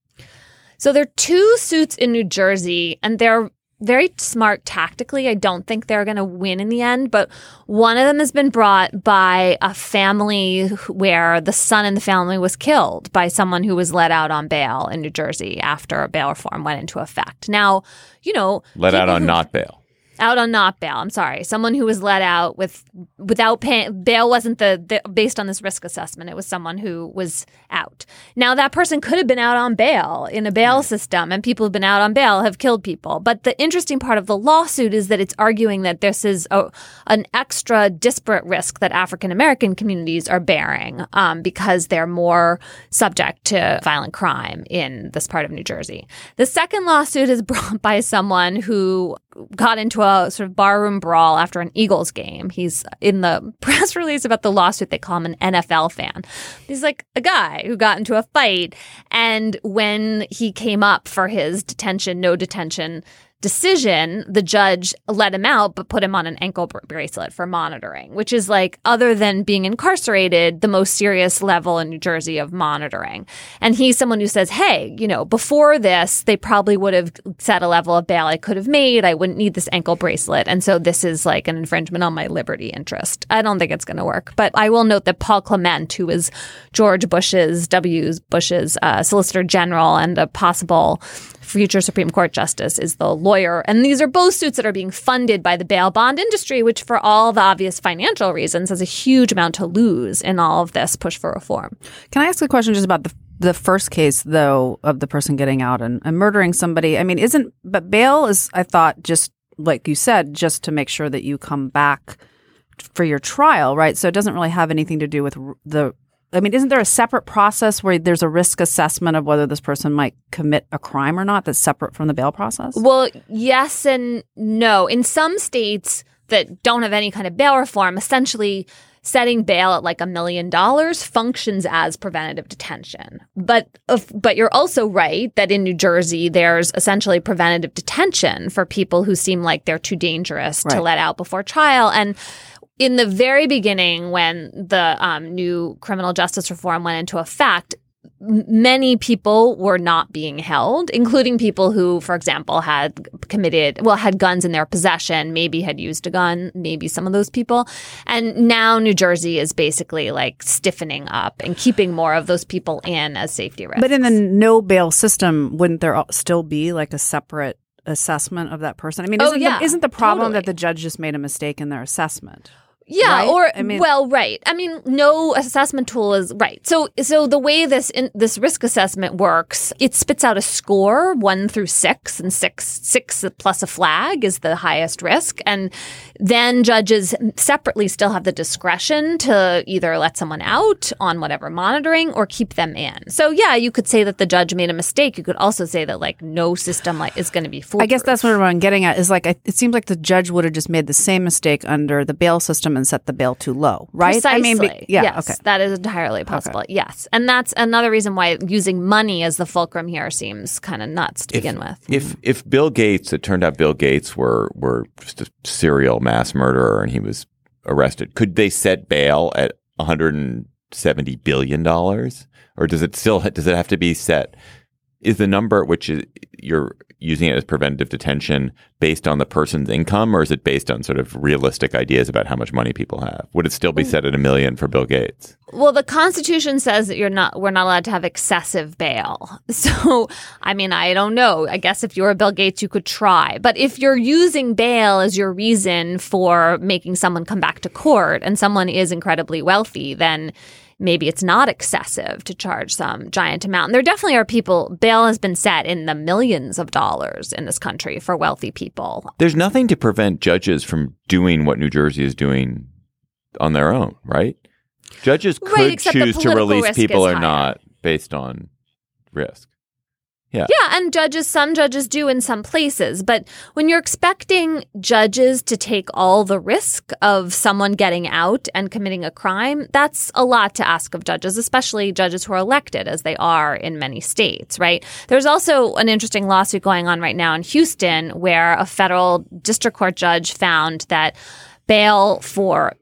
So there are two suits in New Jersey, and they're very smart tactically. I don't think they're going to win in the end, but one of them has been brought by a family where the son in the family was killed by someone who was let out on bail in New Jersey after bail reform went into effect. Now, you know, let out on who, not bail. Out on not bail. I'm sorry. Someone who was let out with without paying. Bail wasn't the, the based on this risk assessment. It was someone who was out. Now, that person could have been out on bail in a bail system, and people who've been out on bail have killed people. But the interesting part of the lawsuit is that it's arguing that this is a, an extra disparate risk that African American communities are bearing um, because they're more subject to violent crime in this part of New Jersey. The second lawsuit is brought by someone who got into a sort of barroom brawl after an Eagles game. He's in the press release about the lawsuit. They call him an N F L fan. He's like a guy who got into a fight. And when he came up for his detention, no detention decision, the judge let him out, but put him on an ankle bracelet for monitoring, which is like, other than being incarcerated, the most serious level in New Jersey of monitoring. And he's someone who says, hey, you know, before this, they probably would have set a level of bail I could have made. I wouldn't need this ankle bracelet. And so this is like an infringement on my liberty interest. I don't think it's going to work. But I will note that Paul Clement, who is George Bush's, W. Bush's uh, Solicitor General and a possible future Supreme Court justice, is the lawyer. And these are both suits that are being funded by the bail bond industry, which for all the obvious financial reasons has a huge amount to lose in all of this push for reform. Can I ask a question just about the the first case, though, of the person getting out and, and murdering somebody? I mean, isn't, but bail is, I thought, just like you said, just to make sure that you come back for your trial, right? So it doesn't really have anything to do with the I mean, isn't there a separate process where there's a risk assessment of whether this person might commit a crime or not that's separate from the bail process? Well, yes and no. In some states that don't have any kind of bail reform, essentially setting bail at like a million dollars functions as preventative detention. But but you're also right that in New Jersey, there's essentially preventative detention for people who seem like they're too dangerous Right. to let out before trial. And in the very beginning, when the um, new criminal justice reform went into effect, m- many people were not being held, including people who, for example, had committed, well, had guns in their possession, maybe had used a gun, maybe some of those people. And now New Jersey is basically like stiffening up and keeping more of those people in as safety risks. But in the no bail system, wouldn't there al- still be like a separate assessment of that person? I mean, Oh, isn't, yeah, the, isn't the problem totally. that the judge just made a mistake in their assessment? Yeah, Right? or I mean- well, right. I mean, no assessment tool is right. So, so the way this in, this risk assessment works, it spits out a score one through six, and six six plus a flag is the highest risk, and then judges separately still have the discretion to either let someone out on whatever monitoring or keep them in. So, yeah, you could say that the judge made a mistake. You could also say that like no system like is going to be foolproof. I guess that's what I'm getting at is like, I- it seems like the judge would have just made the same mistake under the bail system and set the bail too low, right? Precisely. I mean, be- yeah, yes, okay. that is entirely possible. Yes. And that's another reason why using money as the fulcrum here seems kind of nuts to If, begin with. if if Bill Gates, it turned out Bill Gates were were just a serial mass murderer and he was arrested, could they set bail at one hundred seventy billion dollars, or does it still does it have to be set? Is the number at which you're using it as preventative detention based on the person's income, or is it based on sort of realistic ideas about how much money people have? Would it still be set at a million for Bill Gates? Well, the Constitution says that you're not we're not allowed to have excessive bail. So, I mean, I don't know. I guess if you're Bill Gates, you could try. But if you're using bail as your reason for making someone come back to court and someone is incredibly wealthy, then maybe it's not excessive to charge some giant amount. And there definitely are people, bail has been set in the millions of dollars in this country for wealthy people. There's nothing to prevent judges from doing what New Jersey is doing on their own, right? Judges could Right, except the choose to political release risk people is or higher. not based on risk. Yeah. Yeah, and judges, some judges do in some places. But when you're expecting judges to take all the risk of someone getting out and committing a crime, that's a lot to ask of judges, especially judges who are elected, as they are in many states, right? There's also an interesting lawsuit going on right now in Houston where a federal district court judge found that bail for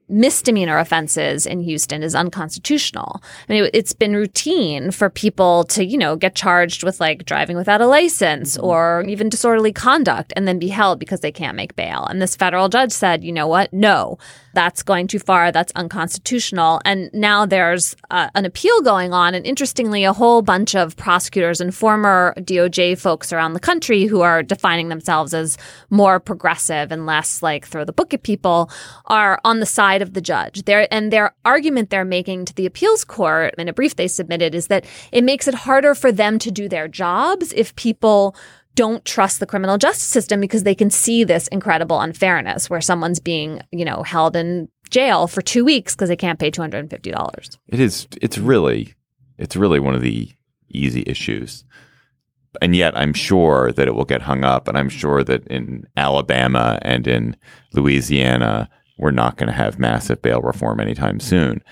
misdemeanor offenses in Houston is unconstitutional. I mean, it's been routine for people to, you know, get charged with like driving without a license or even disorderly conduct and then be held because they can't make bail. And this federal judge said, you know what? No, that's going too far. That's unconstitutional. And now there's uh, an appeal going on. And interestingly, a whole bunch of prosecutors and former D O J folks around the country who are defining themselves as more progressive and less like throw the book at people are on the side of the judge. They're, and their argument they're making to the appeals court in a brief they submitted is that it makes it harder for them to do their jobs if people don't trust the criminal justice system because they can see this incredible unfairness where someone's being, you know, held in jail for two weeks because they can't pay two hundred fifty dollars. It is, it's really, it's really one of the easy issues. And yet I'm sure that it will get hung up. And I'm sure that in Alabama and in Louisiana, we're not going to have massive bail reform anytime soon.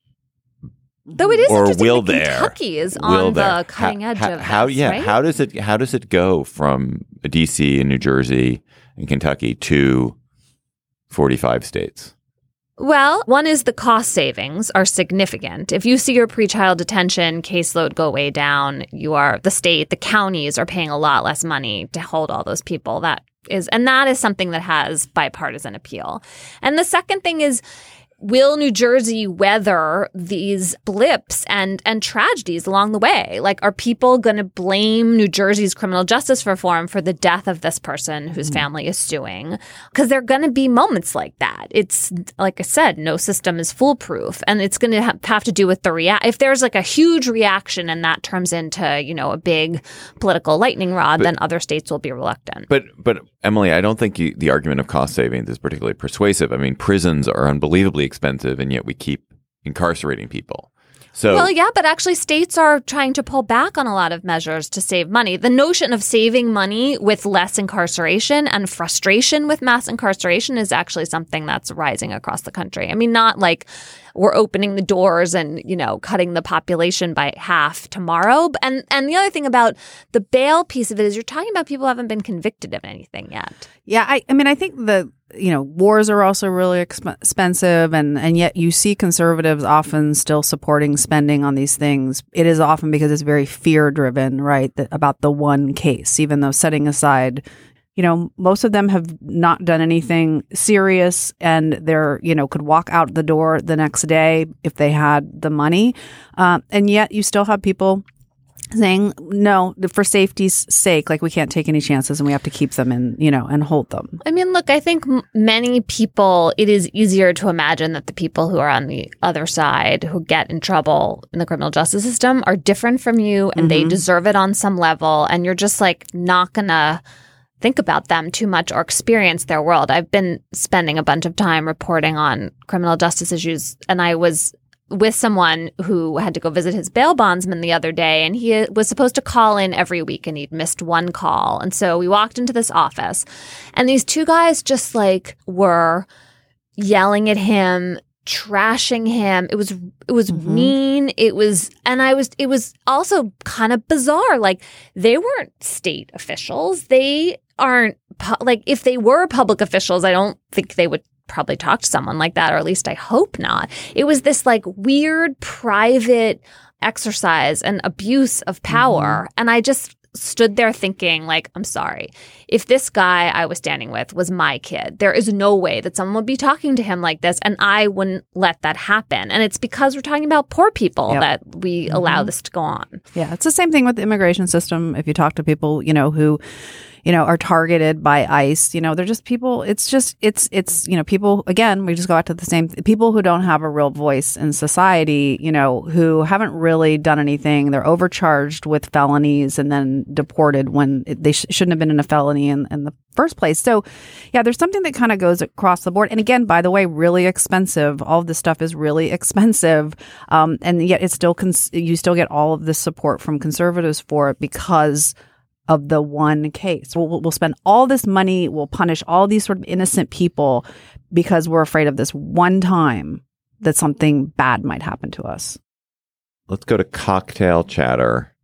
Though it is or interesting will that there, Kentucky is will on there. the cutting how, edge how, of how, this, yeah, right? how does it how does it go from D C and New Jersey and Kentucky to forty-five states? Well, one is the cost savings are significant. If you see your pretrial detention caseload go way down, you are the state, the counties are paying a lot less money to hold all those people. That is, and that is something that has bipartisan appeal. And the second thing is, will New Jersey weather these blips and and tragedies along the way? Like, are people going to blame New Jersey's criminal justice reform for the death of this person whose mm. family is suing? Because there are going to be moments like that. It's, like I said, no system is foolproof. And it's going to ha- have to do with the react. If there's like a huge reaction and that turns into, you know, a big political lightning rod, but, then other states will be reluctant. But, but Emily, I don't think you, the argument of cost savings is particularly persuasive. I mean, prisons are unbelievably expensive, and yet we keep incarcerating people. So, well, yeah, but actually states are trying to pull back on a lot of measures to save money. The notion of saving money with less incarceration and frustration with mass incarceration is actually something that's rising across the country. I mean, not like we're opening the doors and, you know, cutting the population by half tomorrow. And and the other thing about the bail piece of it is you're talking about people who haven't been convicted of anything yet. Yeah, I, I mean, I think the you know, wars are also really exp- expensive, and, and yet you see conservatives often still supporting spending on these things. It is often because it's very fear-driven, right, that, about the one case, even though setting aside, you know, most of them have not done anything serious, and they're, you know, could walk out the door the next day if they had the money. Uh, and yet you still have people saying, no, for safety's sake, like we can't take any chances and we have to keep them in, you know, and hold them. I mean, look, I think m- many people, it is easier to imagine that the people who are on the other side who get in trouble in the criminal justice system are different from you and mm-hmm. they deserve it on some level. And you're just like not going to think about them too much or experience their world. I've been spending a bunch of time reporting on criminal justice issues, and I was with someone who had to go visit his bail bondsman the other day, and he was supposed to call in every week, and he'd missed one call. And so we walked into this office, and these two guys just like were yelling at him, trashing him. It was it was mm-hmm. mean. It was, and I was. It was also kind of bizarre. Like, they weren't state officials. They aren't like, if they were public officials, I don't think they would probably talk to someone like that, or at least I hope not. It was this like weird private exercise and abuse of power. Mm-hmm. And I just stood there thinking, like, I'm sorry. If this guy I was standing with was my kid, there is no way that someone would be talking to him like this, and I wouldn't let that happen. And it's because we're talking about poor people yep. that we mm-hmm. allow this to go on. Yeah, it's the same thing with the immigration system. If you talk to people, you know, who you know, are targeted by ICE. You know, they're just people. It's just, it's, it's, you know, people, again, we just go back to the same, people who don't have a real voice in society, you know, who haven't really done anything. They're overcharged with felonies and then deported when it, they sh- shouldn't have been in a felony in, in the first place. So, yeah, there's something that kind of goes across the board. And again, by the way, really expensive. All of this stuff is really expensive. Um, and yet it's still, cons- you still get all of this support from conservatives for it because of the one case. We'll, we'll spend all this money, we'll punish all these sort of innocent people because we're afraid of this one time that something bad might happen to us. Let's go to cocktail chatter.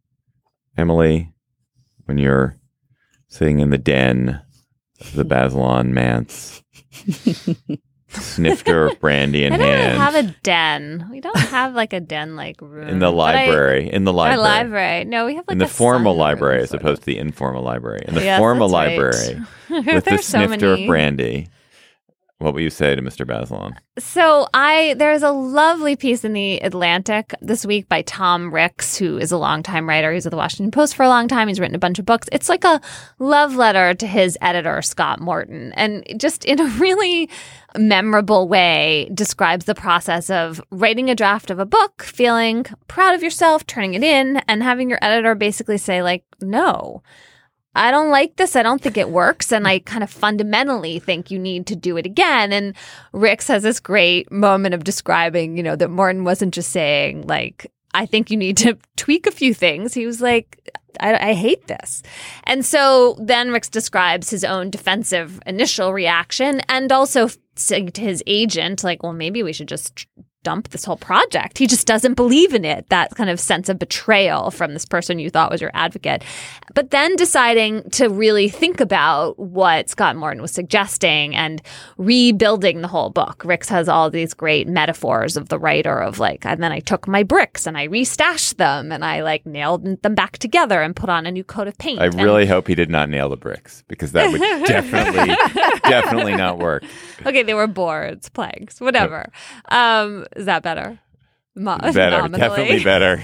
Emily, when you're sitting in the den of the Bazelon manse, snifter of brandy in I don't hand. have a den. We don't have like a den like room. In the But I- library. in the Our library. library. No, we have like in the a formal sunroom library as sort of. opposed to the informal library. In the Yes, formal that's right. library with the There's so snifter many. of brandy. What will you say to Mister Bazelon? So I there's a lovely piece in the Atlantic this week by Tom Ricks, who is a longtime writer. He was at the Washington Post for a long time. He's written a bunch of books. It's like a love letter to his editor, Scott Morton, and just in a really memorable way describes the process of writing a draft of a book, feeling proud of yourself, turning it in, and having your editor basically say, like, no. I don't like this. I don't think it works. And I kind of fundamentally think you need to do it again. And Ricks has this great moment of describing, you know, that Morton wasn't just saying, like, I think you need to tweak a few things. He was like, I, I hate this. And so then Ricks describes his own defensive initial reaction and also saying to his agent, like, well, maybe we should just dump this whole project. He just doesn't believe in it. That kind of sense of betrayal from this person you thought was your advocate. But then deciding to really think about what Scott Morton was suggesting and rebuilding the whole book. Ricks has all these great metaphors of the writer of like, and then I took my bricks and I restashed them and I like nailed them back together and put on a new coat of paint. I And- really hope he did not nail the bricks because that would definitely, definitely not work. Okay, they were boards, planks, whatever. Um, is that better? Mo- Better, nominally. definitely better.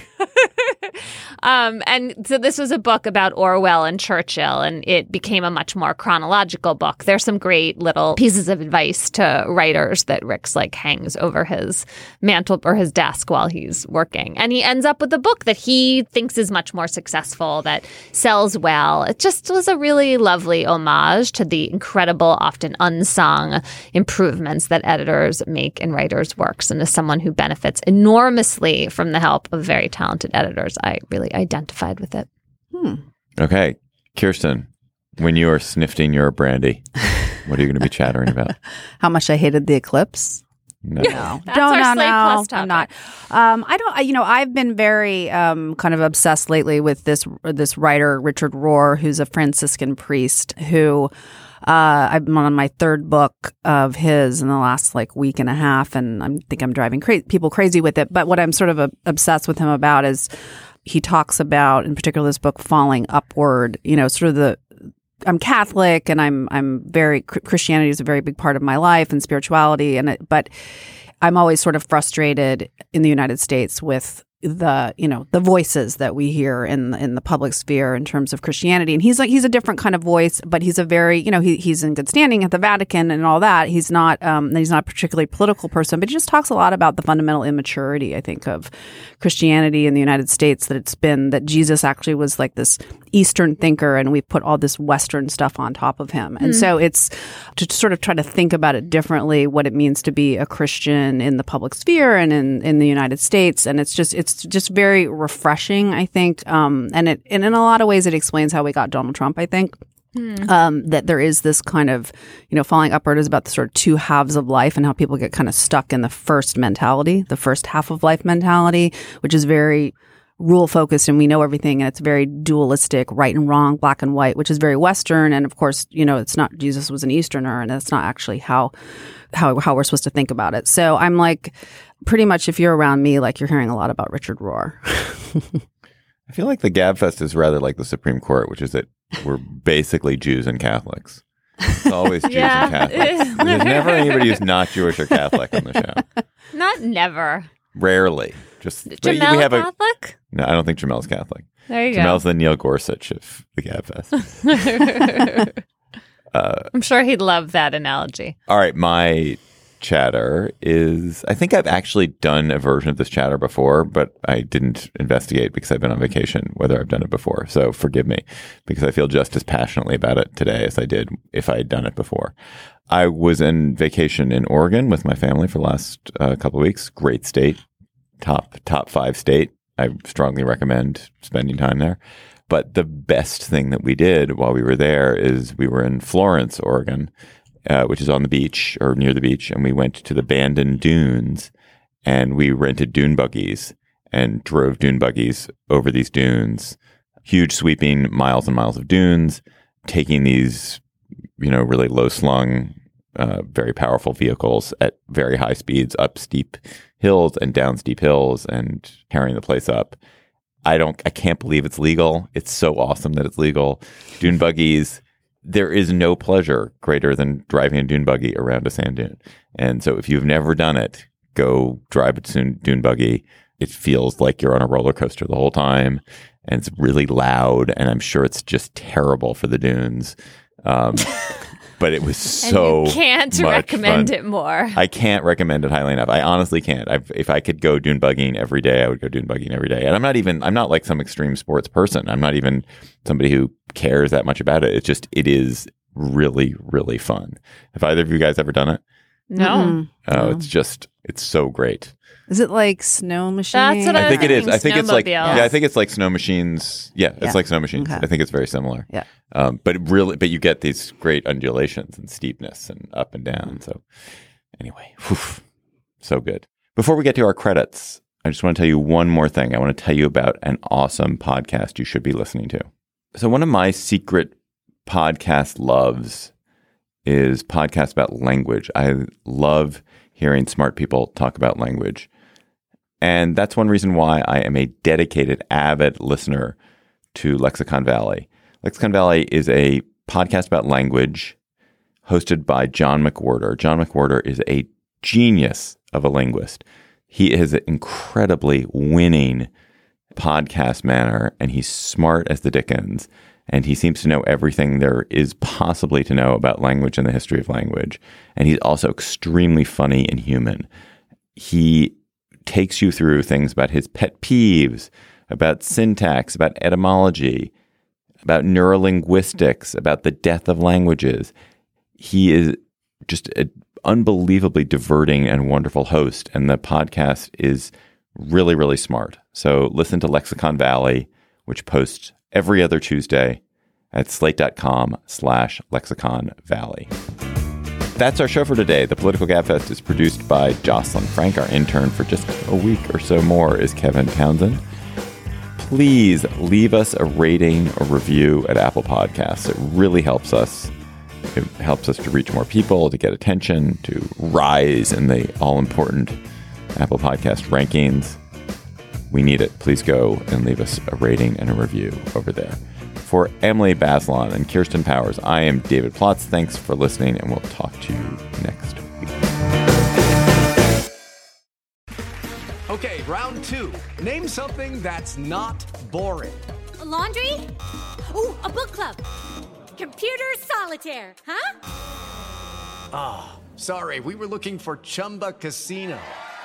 Um, and so this was a book about Orwell and Churchill, and it became a much more chronological book. There's some great little pieces of advice to writers that Ricks like hangs over his mantle or his desk while he's working. And he ends up with a book that he thinks is much more successful, that sells well. It just was a really lovely homage to the incredible, often unsung improvements that editors make in writers' works. And as someone who benefits enormously from the help of very talented editors, I really identified with it. Hmm. Okay, Kirsten, when you are snifting your brandy, what are you going to be chattering about? How much I hated the eclipse. No. No, That's no, our no, Slate no. Plus topic. I'm not. Um, I don't. I, you know, I've been very um, kind of obsessed lately with this this writer Richard Rohr, who's a Franciscan priest who. Uh, I'm on my third book of his in the last like week and a half, and I think I'm driving cra- people crazy with it. But what I'm sort of uh, obsessed with him about is he talks about, in particular, this book, falling upward. You know, sort of the. I'm Catholic, and I'm I'm very Christianity is a very big part of my life and spirituality, and it, but I'm always sort of frustrated in the United States with the you know the voices that we hear in in the public sphere in terms of Christianity. And he's like he's a different kind of voice, but he's a very you know he he's in good standing at the Vatican and all that. He's not um he's not a particularly political person, but he just talks a lot about the fundamental immaturity, I think, of Christianity in the United States, that it's been that Jesus actually was like this Eastern thinker, and we've put all this Western stuff on top of him. And mm. so it's to sort of try to think about it differently, what it means to be a Christian in the public sphere and in, in the United States. And it's just it's just very refreshing, I think. Um, and it and in a lot of ways, it explains how we got Donald Trump, I think. Hmm. Um, that there is this kind of, you know, falling upward is about the sort of two halves of life and how people get kind of stuck in the first mentality, the first half of life mentality, which is very rule focused and we know everything, and it's very dualistic, right and wrong, black and white, which is very Western. And of course, you know, it's not Jesus was an Easterner, and that's not actually how how how we're supposed to think about it. So I'm like, pretty much if you're around me, like you're hearing a lot about Richard Rohr. I feel like the GabFest is rather like the Supreme Court, which is that we're basically Jews and Catholics. It's always Jews Yeah. and Catholics. There's never anybody who's not Jewish or Catholic on the show. Not never. Rarely. Just Jamel we have Catholic? A, no, I don't think Jamel's Catholic. There you Jamel's go. the Neil Gorsuch of the GabFest. uh, I'm sure he'd love that analogy. all right, my chatter is, I think I've actually done a version of this chatter before, but I didn't investigate because I've been on vacation whether I've done it before. So forgive me, because I feel just as passionately about it today as I did if I had done it before. I was in vacation in Oregon with my family for the last uh, couple of weeks. Great state, top top five state. I strongly recommend spending time there. But the best thing that we did while we were there is we were in Florence, Oregon, Uh, which is on the beach or near the beach. And we went to the Bandon Dunes and we rented dune buggies and drove dune buggies over these dunes, huge sweeping miles and miles of dunes, taking these, you know, really low slung uh, very powerful vehicles at very high speeds up steep hills and down steep hills and tearing the place up. I don't, I can't believe it's legal. It's so awesome that it's legal. Dune buggies. There is no pleasure greater than driving a dune buggy around a sand dune. And so if you've never done it, go drive a dune buggy. It feels like you're on a roller coaster the whole time. And it's really loud. And I'm sure it's just terrible for the dunes. Um, but it was so and you can't much recommend fun. it more. I can't recommend it highly enough. I honestly can't. I've, if I could go dune buggying every day, I would go dune buggying every day. And I'm not even, I'm not like some extreme sports person. I'm not even somebody who cares that much about it. It's just, it is really, really fun. Have either of you guys ever done it? No. Mm-hmm. Oh, No. it's just, it's so great. Is it like snow machine? That's what I I think it is. thinking I think it's like, snowmobiles. yeah, I think it's like snow machines. Yeah, it's Yeah. like snow machines. Okay. I think it's very similar. Yeah. Um, but it really, but you get these great undulations and steepness and up and down. So anyway, whew, so good. Before we get to our credits, I just want to tell you one more thing. I want to tell you about an awesome podcast you should be listening to. So one of my secret podcast loves is podcasts about language. I love hearing smart people talk about language. And that's one reason why I am a dedicated, avid listener to Lexicon Valley. Lexicon Valley is a podcast about language hosted by John McWhorter. John McWhorter is a genius of a linguist. He is an incredibly winning podcast manner, and he's smart as the dickens. And he seems to know everything there is possibly to know about language and the history of language. And he's also extremely funny and human. He takes you through things about his pet peeves, about syntax, about etymology, about neurolinguistics, about the death of languages. He is just an unbelievably diverting and wonderful host. And the podcast is really, really smart. So listen to Lexicon Valley, which posts every other Tuesday at slate.com slash Lexicon Valley. That's our show for today. The Political Gabfest is produced by Jocelyn Frank. Our intern for just a week or so more is Kevin Townsend. Please leave us a rating or review at Apple Podcasts. It really helps us. It helps us to reach more people, to get attention, to rise in the all-important Apple Podcast rankings. We need it. Please go and leave us a rating and a review over there. For Emily Bazelon and Kirsten Powers, I am David Plotz. Thanks for listening, and we'll talk to you next week. Okay, round two. Name something that's not boring. A laundry? Ooh, a book club. Computer solitaire, huh? Ah, oh, sorry, we were looking for Chumba Casino.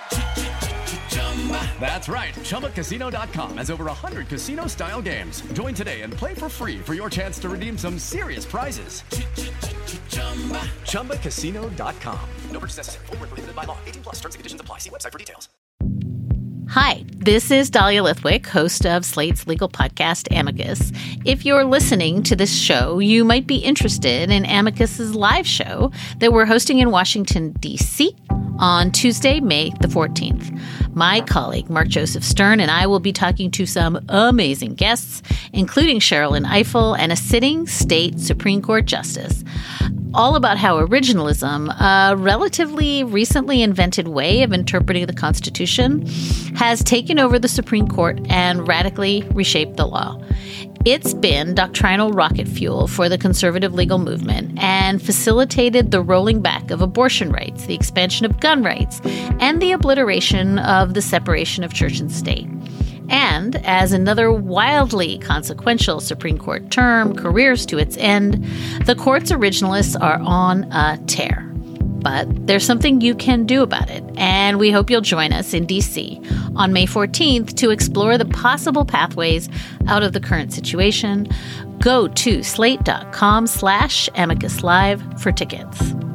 That's right. Chumba Casino dot com has over one hundred casino-style games. Join today and play for free for your chance to redeem some serious prizes. Chumba Casino dot com. No purchase necessary. Void where prohibited by law. eighteen plus. Terms and conditions apply. See website for details. Hi, this is Dahlia Lithwick, host of Slate's legal podcast, Amicus. If you're listening to this show, you might be interested in Amicus's live show that we're hosting in Washington, D C on Tuesday, May the fourteenth. My colleague, Mark Joseph Stern, and I will be talking to some amazing guests, including Sherilyn Ifill and a sitting state Supreme Court justice, all about how originalism, a relatively recently invented way of interpreting the Constitution, has taken over the Supreme Court and radically reshaped the law. It's been doctrinal rocket fuel for the conservative legal movement and facilitated the rolling back of abortion rights, the expansion of gun rights, and the obliteration of the separation of church and state. And as another wildly consequential Supreme Court term careers to its end, the court's originalists are on a tear. But there's something you can do about it, and we hope you'll join us in D C on May fourteenth to explore the possible pathways out of the current situation. Go to slate.com slash amicus live for tickets.